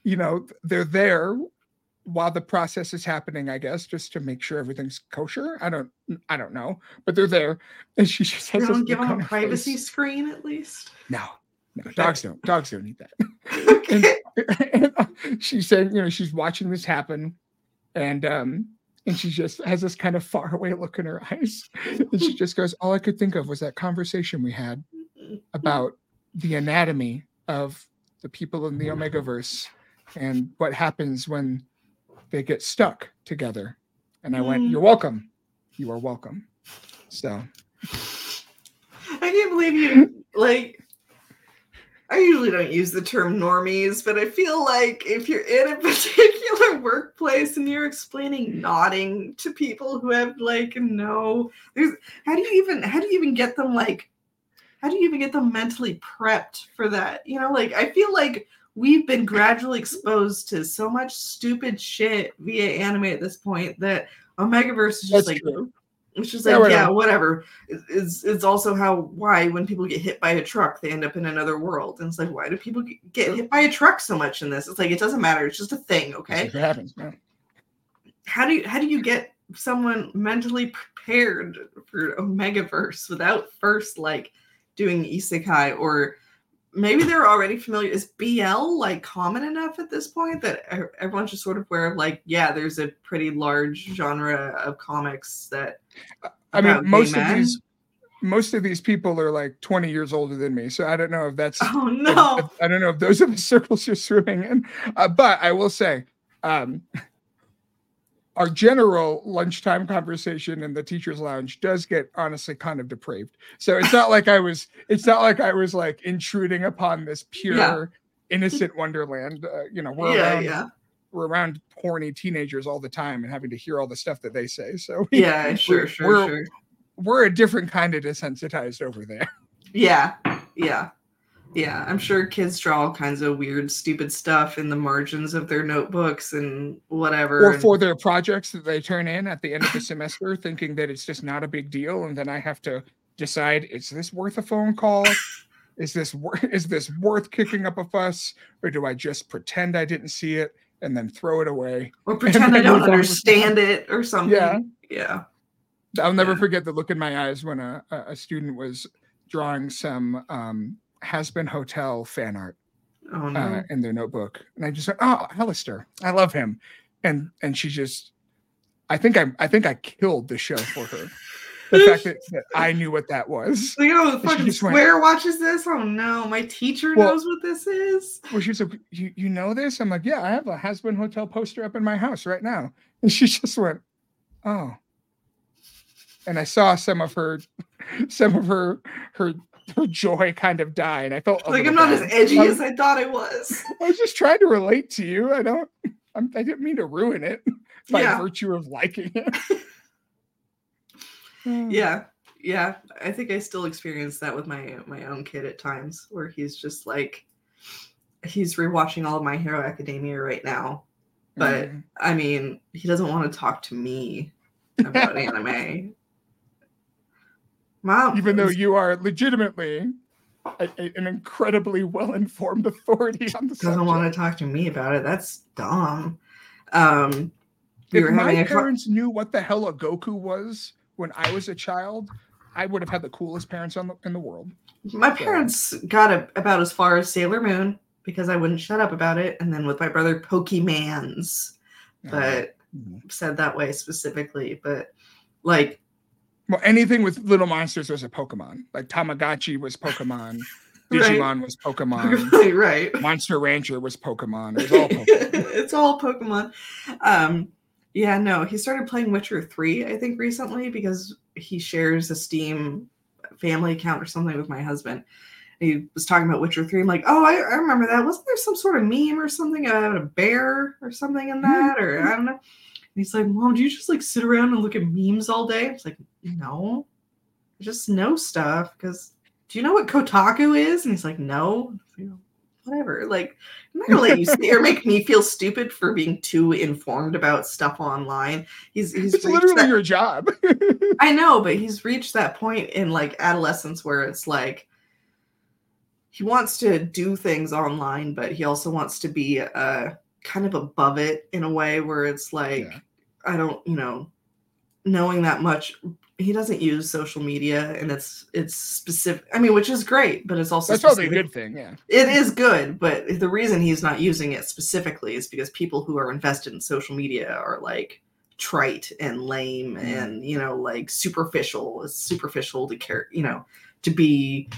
they're there while the process is happening, I guess, just to make sure everything's kosher. I don't know, but they're there, and she just has. They don't give them a privacy screen at least. No, dogs don't need that. Okay. and she's saying, she's watching this happen, and she just has this kind of faraway look in her eyes, and she just goes, "All I could think of was that conversation we had about the anatomy of the people in the Omegaverse and what happens when they get stuck together." And I went, "You're welcome. You are welcome." So I can't believe you I usually don't use the term normies, but I feel like if you're in a particular workplace and you're explaining nodding to people who have how do you even get them mentally prepped for that? I feel like we've been gradually exposed to so much stupid shit via anime at this point that Omegaverse is just true. It's just whatever. It's also why when people get hit by a truck, they end up in another world. And it's like, why do people get hit by a truck so much in this? It's like, it doesn't matter. It's just a thing, okay? It happens, man. How do you get someone mentally prepared for Omegaverse without first doing isekai, or maybe they're already familiar? Is BL common enough at this point that everyone's just sort of aware of there's a pretty large genre of comics that I mean most of these people are 20 years older than me, so I don't know if that's oh no I don't know if those are the circles you're swimming in, but I will say our general lunchtime conversation in the teacher's lounge does get honestly kind of depraved. So it's not like I was intruding upon this pure innocent wonderland. We're around horny teenagers all the time and having to hear all the stuff that they say. So sure. We're a different kind of desensitized over there. Yeah. I'm sure kids draw all kinds of weird, stupid stuff in the margins of their notebooks and whatever. Or for their projects that they turn in at the end of the semester, thinking that it's just not a big deal. And then I have to decide, is this worth a phone call? Is this worth kicking up a fuss? Or do I just pretend I didn't see it and then throw it away? Or pretend I don't understand it or something. Yeah. I'll never forget the look in my eyes when a student was drawing some Has-Been Hotel fan art in their notebook, and I just went, "Oh, Alistair, I love him," and she just, I think I killed the show for her. The fact that I knew what that was. The fucking Square watches this. Oh no, my teacher knows what this is. Well, she's like, you know this? I'm like, yeah, I have a Has-Been Hotel poster up in my house right now, and she just went, "Oh," and I saw some of her joy kind of die, and I felt I'm not as edgy as I thought I was. I was just trying to relate to you. I didn't mean to ruin it by virtue of liking it. Yeah. I think I still experience that with my own kid at times, where he's just he's rewatching all of My Hero Academia right now, but I mean, he doesn't want to talk to me about anime. Mom, even though you are legitimately an incredibly well-informed authority on the subject. Doesn't want to talk to me about it. That's dumb. If my parents knew what the hell a Goku was when I was a child, I would have had the coolest parents in the world. My parents got about as far as Sailor Moon because I wouldn't shut up about it, and then with my brother, Pokemans, but said that way specifically. But well, anything with little monsters was a Pokemon. Tamagotchi was Pokemon. Digimon was Pokemon. Right. Monster Rancher was Pokemon. It was all Pokemon. It's all Pokemon. He started playing Witcher 3, I think, recently because he shares a Steam family account or something with my husband. He was talking about Witcher 3. I'm like, oh, I remember that. Wasn't there some sort of meme or something about a bear or something in that? Or I don't know. And he's like, Mom, do you just sit around and look at memes all day? I was like, no, I just know stuff. Because do you know what Kotaku is? And he's like, no. Whatever. I'm not gonna let you sit here make me feel stupid for being too informed about stuff online. He's literally your job. I know, but he's reached that point in adolescence where it's he wants to do things online, but he also wants to be kind of above it in a way where it's like, I don't, knowing that much, he doesn't use social media, and it's specific. I mean, which is great, but it's also that's probably a good thing. Yeah, it is good, but the reason he's not using it specifically is because people who are invested in social media are like trite and lame and like superficial. It's superficial to care, to be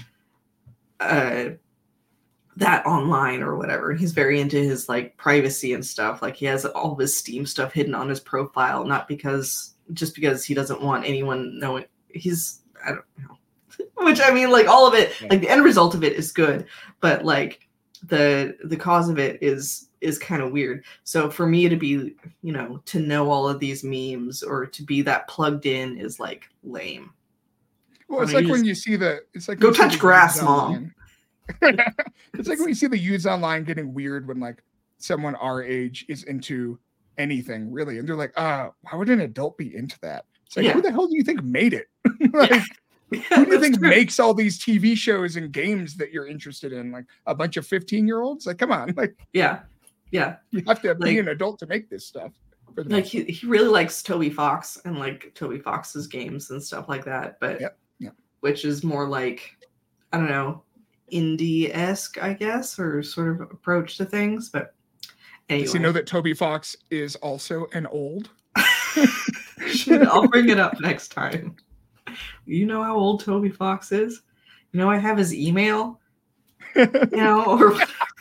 that online or whatever. And he's very into his like privacy and stuff. Like he has all of his Steam stuff hidden on his profile, not just because he doesn't want anyone knowing. I don't know. Which, I mean, like all of it, like the end result of it is good, but like the cause of it is kind of weird. So for me to be, to know all of these memes or to be that plugged in is like lame. Well, it's like when you see it's like go touch grass, mom. It's like when you see the youths online getting weird when like someone our age is into anything really, and they're like, why would an adult be into that? It's like, who the hell do you think made it? Like, who do you think makes all these TV shows and games that you're interested in? Like a bunch of 15-year-olds? Like, come on. Like, yeah. You have to be an adult to make this stuff. Like he really likes Toby Fox and like Toby Fox's games and stuff like that. But which is more like, I don't know, indie-esque, I guess, or sort of approach to things. But anyway. Does he know that Toby Fox is also an old? I'll bring it up next time. You know how old Toby Fox is? I have his email. Or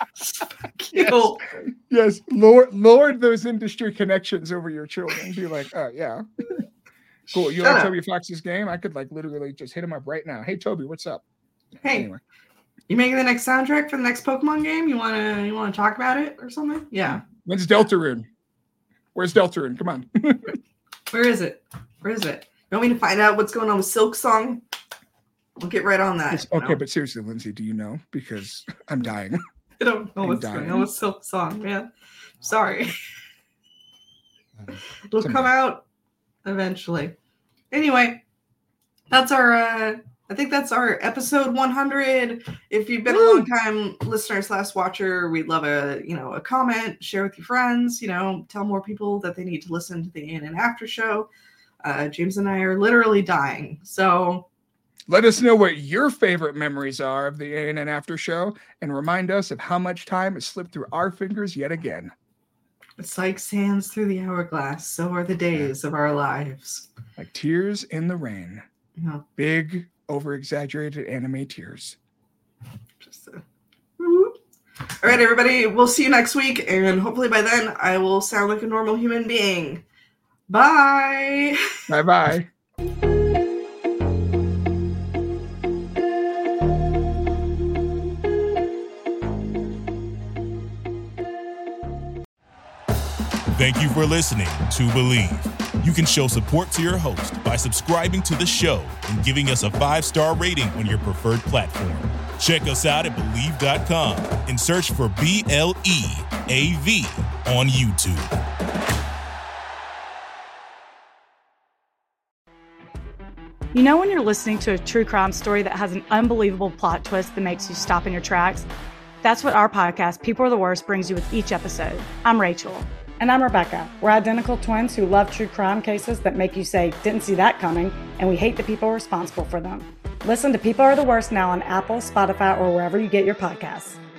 yes. Lord those industry connections over your children. Be like, oh yeah. Cool. You like Toby Fox's game? I could like literally just hit him up right now. Hey Toby, what's up? Hey. Anyway. You making the next soundtrack for the next Pokemon game? You wanna talk about it or something? Yeah. When's Deltarune? Where's Deltarune? Come on. Where is it? You want me to find out what's going on with Silksong? We'll get right on that. Okay, but seriously, Lindsay, do you know? Because I'm dying. I don't know what's going on with Silksong, man. Sorry. It'll come out eventually. Anyway, that's our I think that's our episode 100. If you've been a long time listener / watcher, we'd love a comment, share with your friends, tell more people that they need to listen to the In and After show. James and I are literally dying. So let us know what your favorite memories are of the In and After show and remind us of how much time has slipped through our fingers yet again. It's like sands through the hourglass. So are the days of our lives. Like tears in the rain. Yeah. Big, over-exaggerated anime tears. All right, everybody. We'll see you next week. And hopefully by then I will sound like a normal human being. Bye. Bye-bye. Thank you for listening to Believe. You can show support to your host by subscribing to the show and giving us a 5-star rating on your preferred platform. Check us out at Believe.com and search for BLEAV on YouTube. You know when you're listening to a true crime story that has an unbelievable plot twist that makes you stop in your tracks? That's what our podcast, People Are the Worst, brings you with each episode. I'm Rachel. And I'm Rebecca. We're identical twins who love true crime cases that make you say, didn't see that coming, and we hate the people responsible for them. Listen to People Are the Worst now on Apple, Spotify, or wherever you get your podcasts.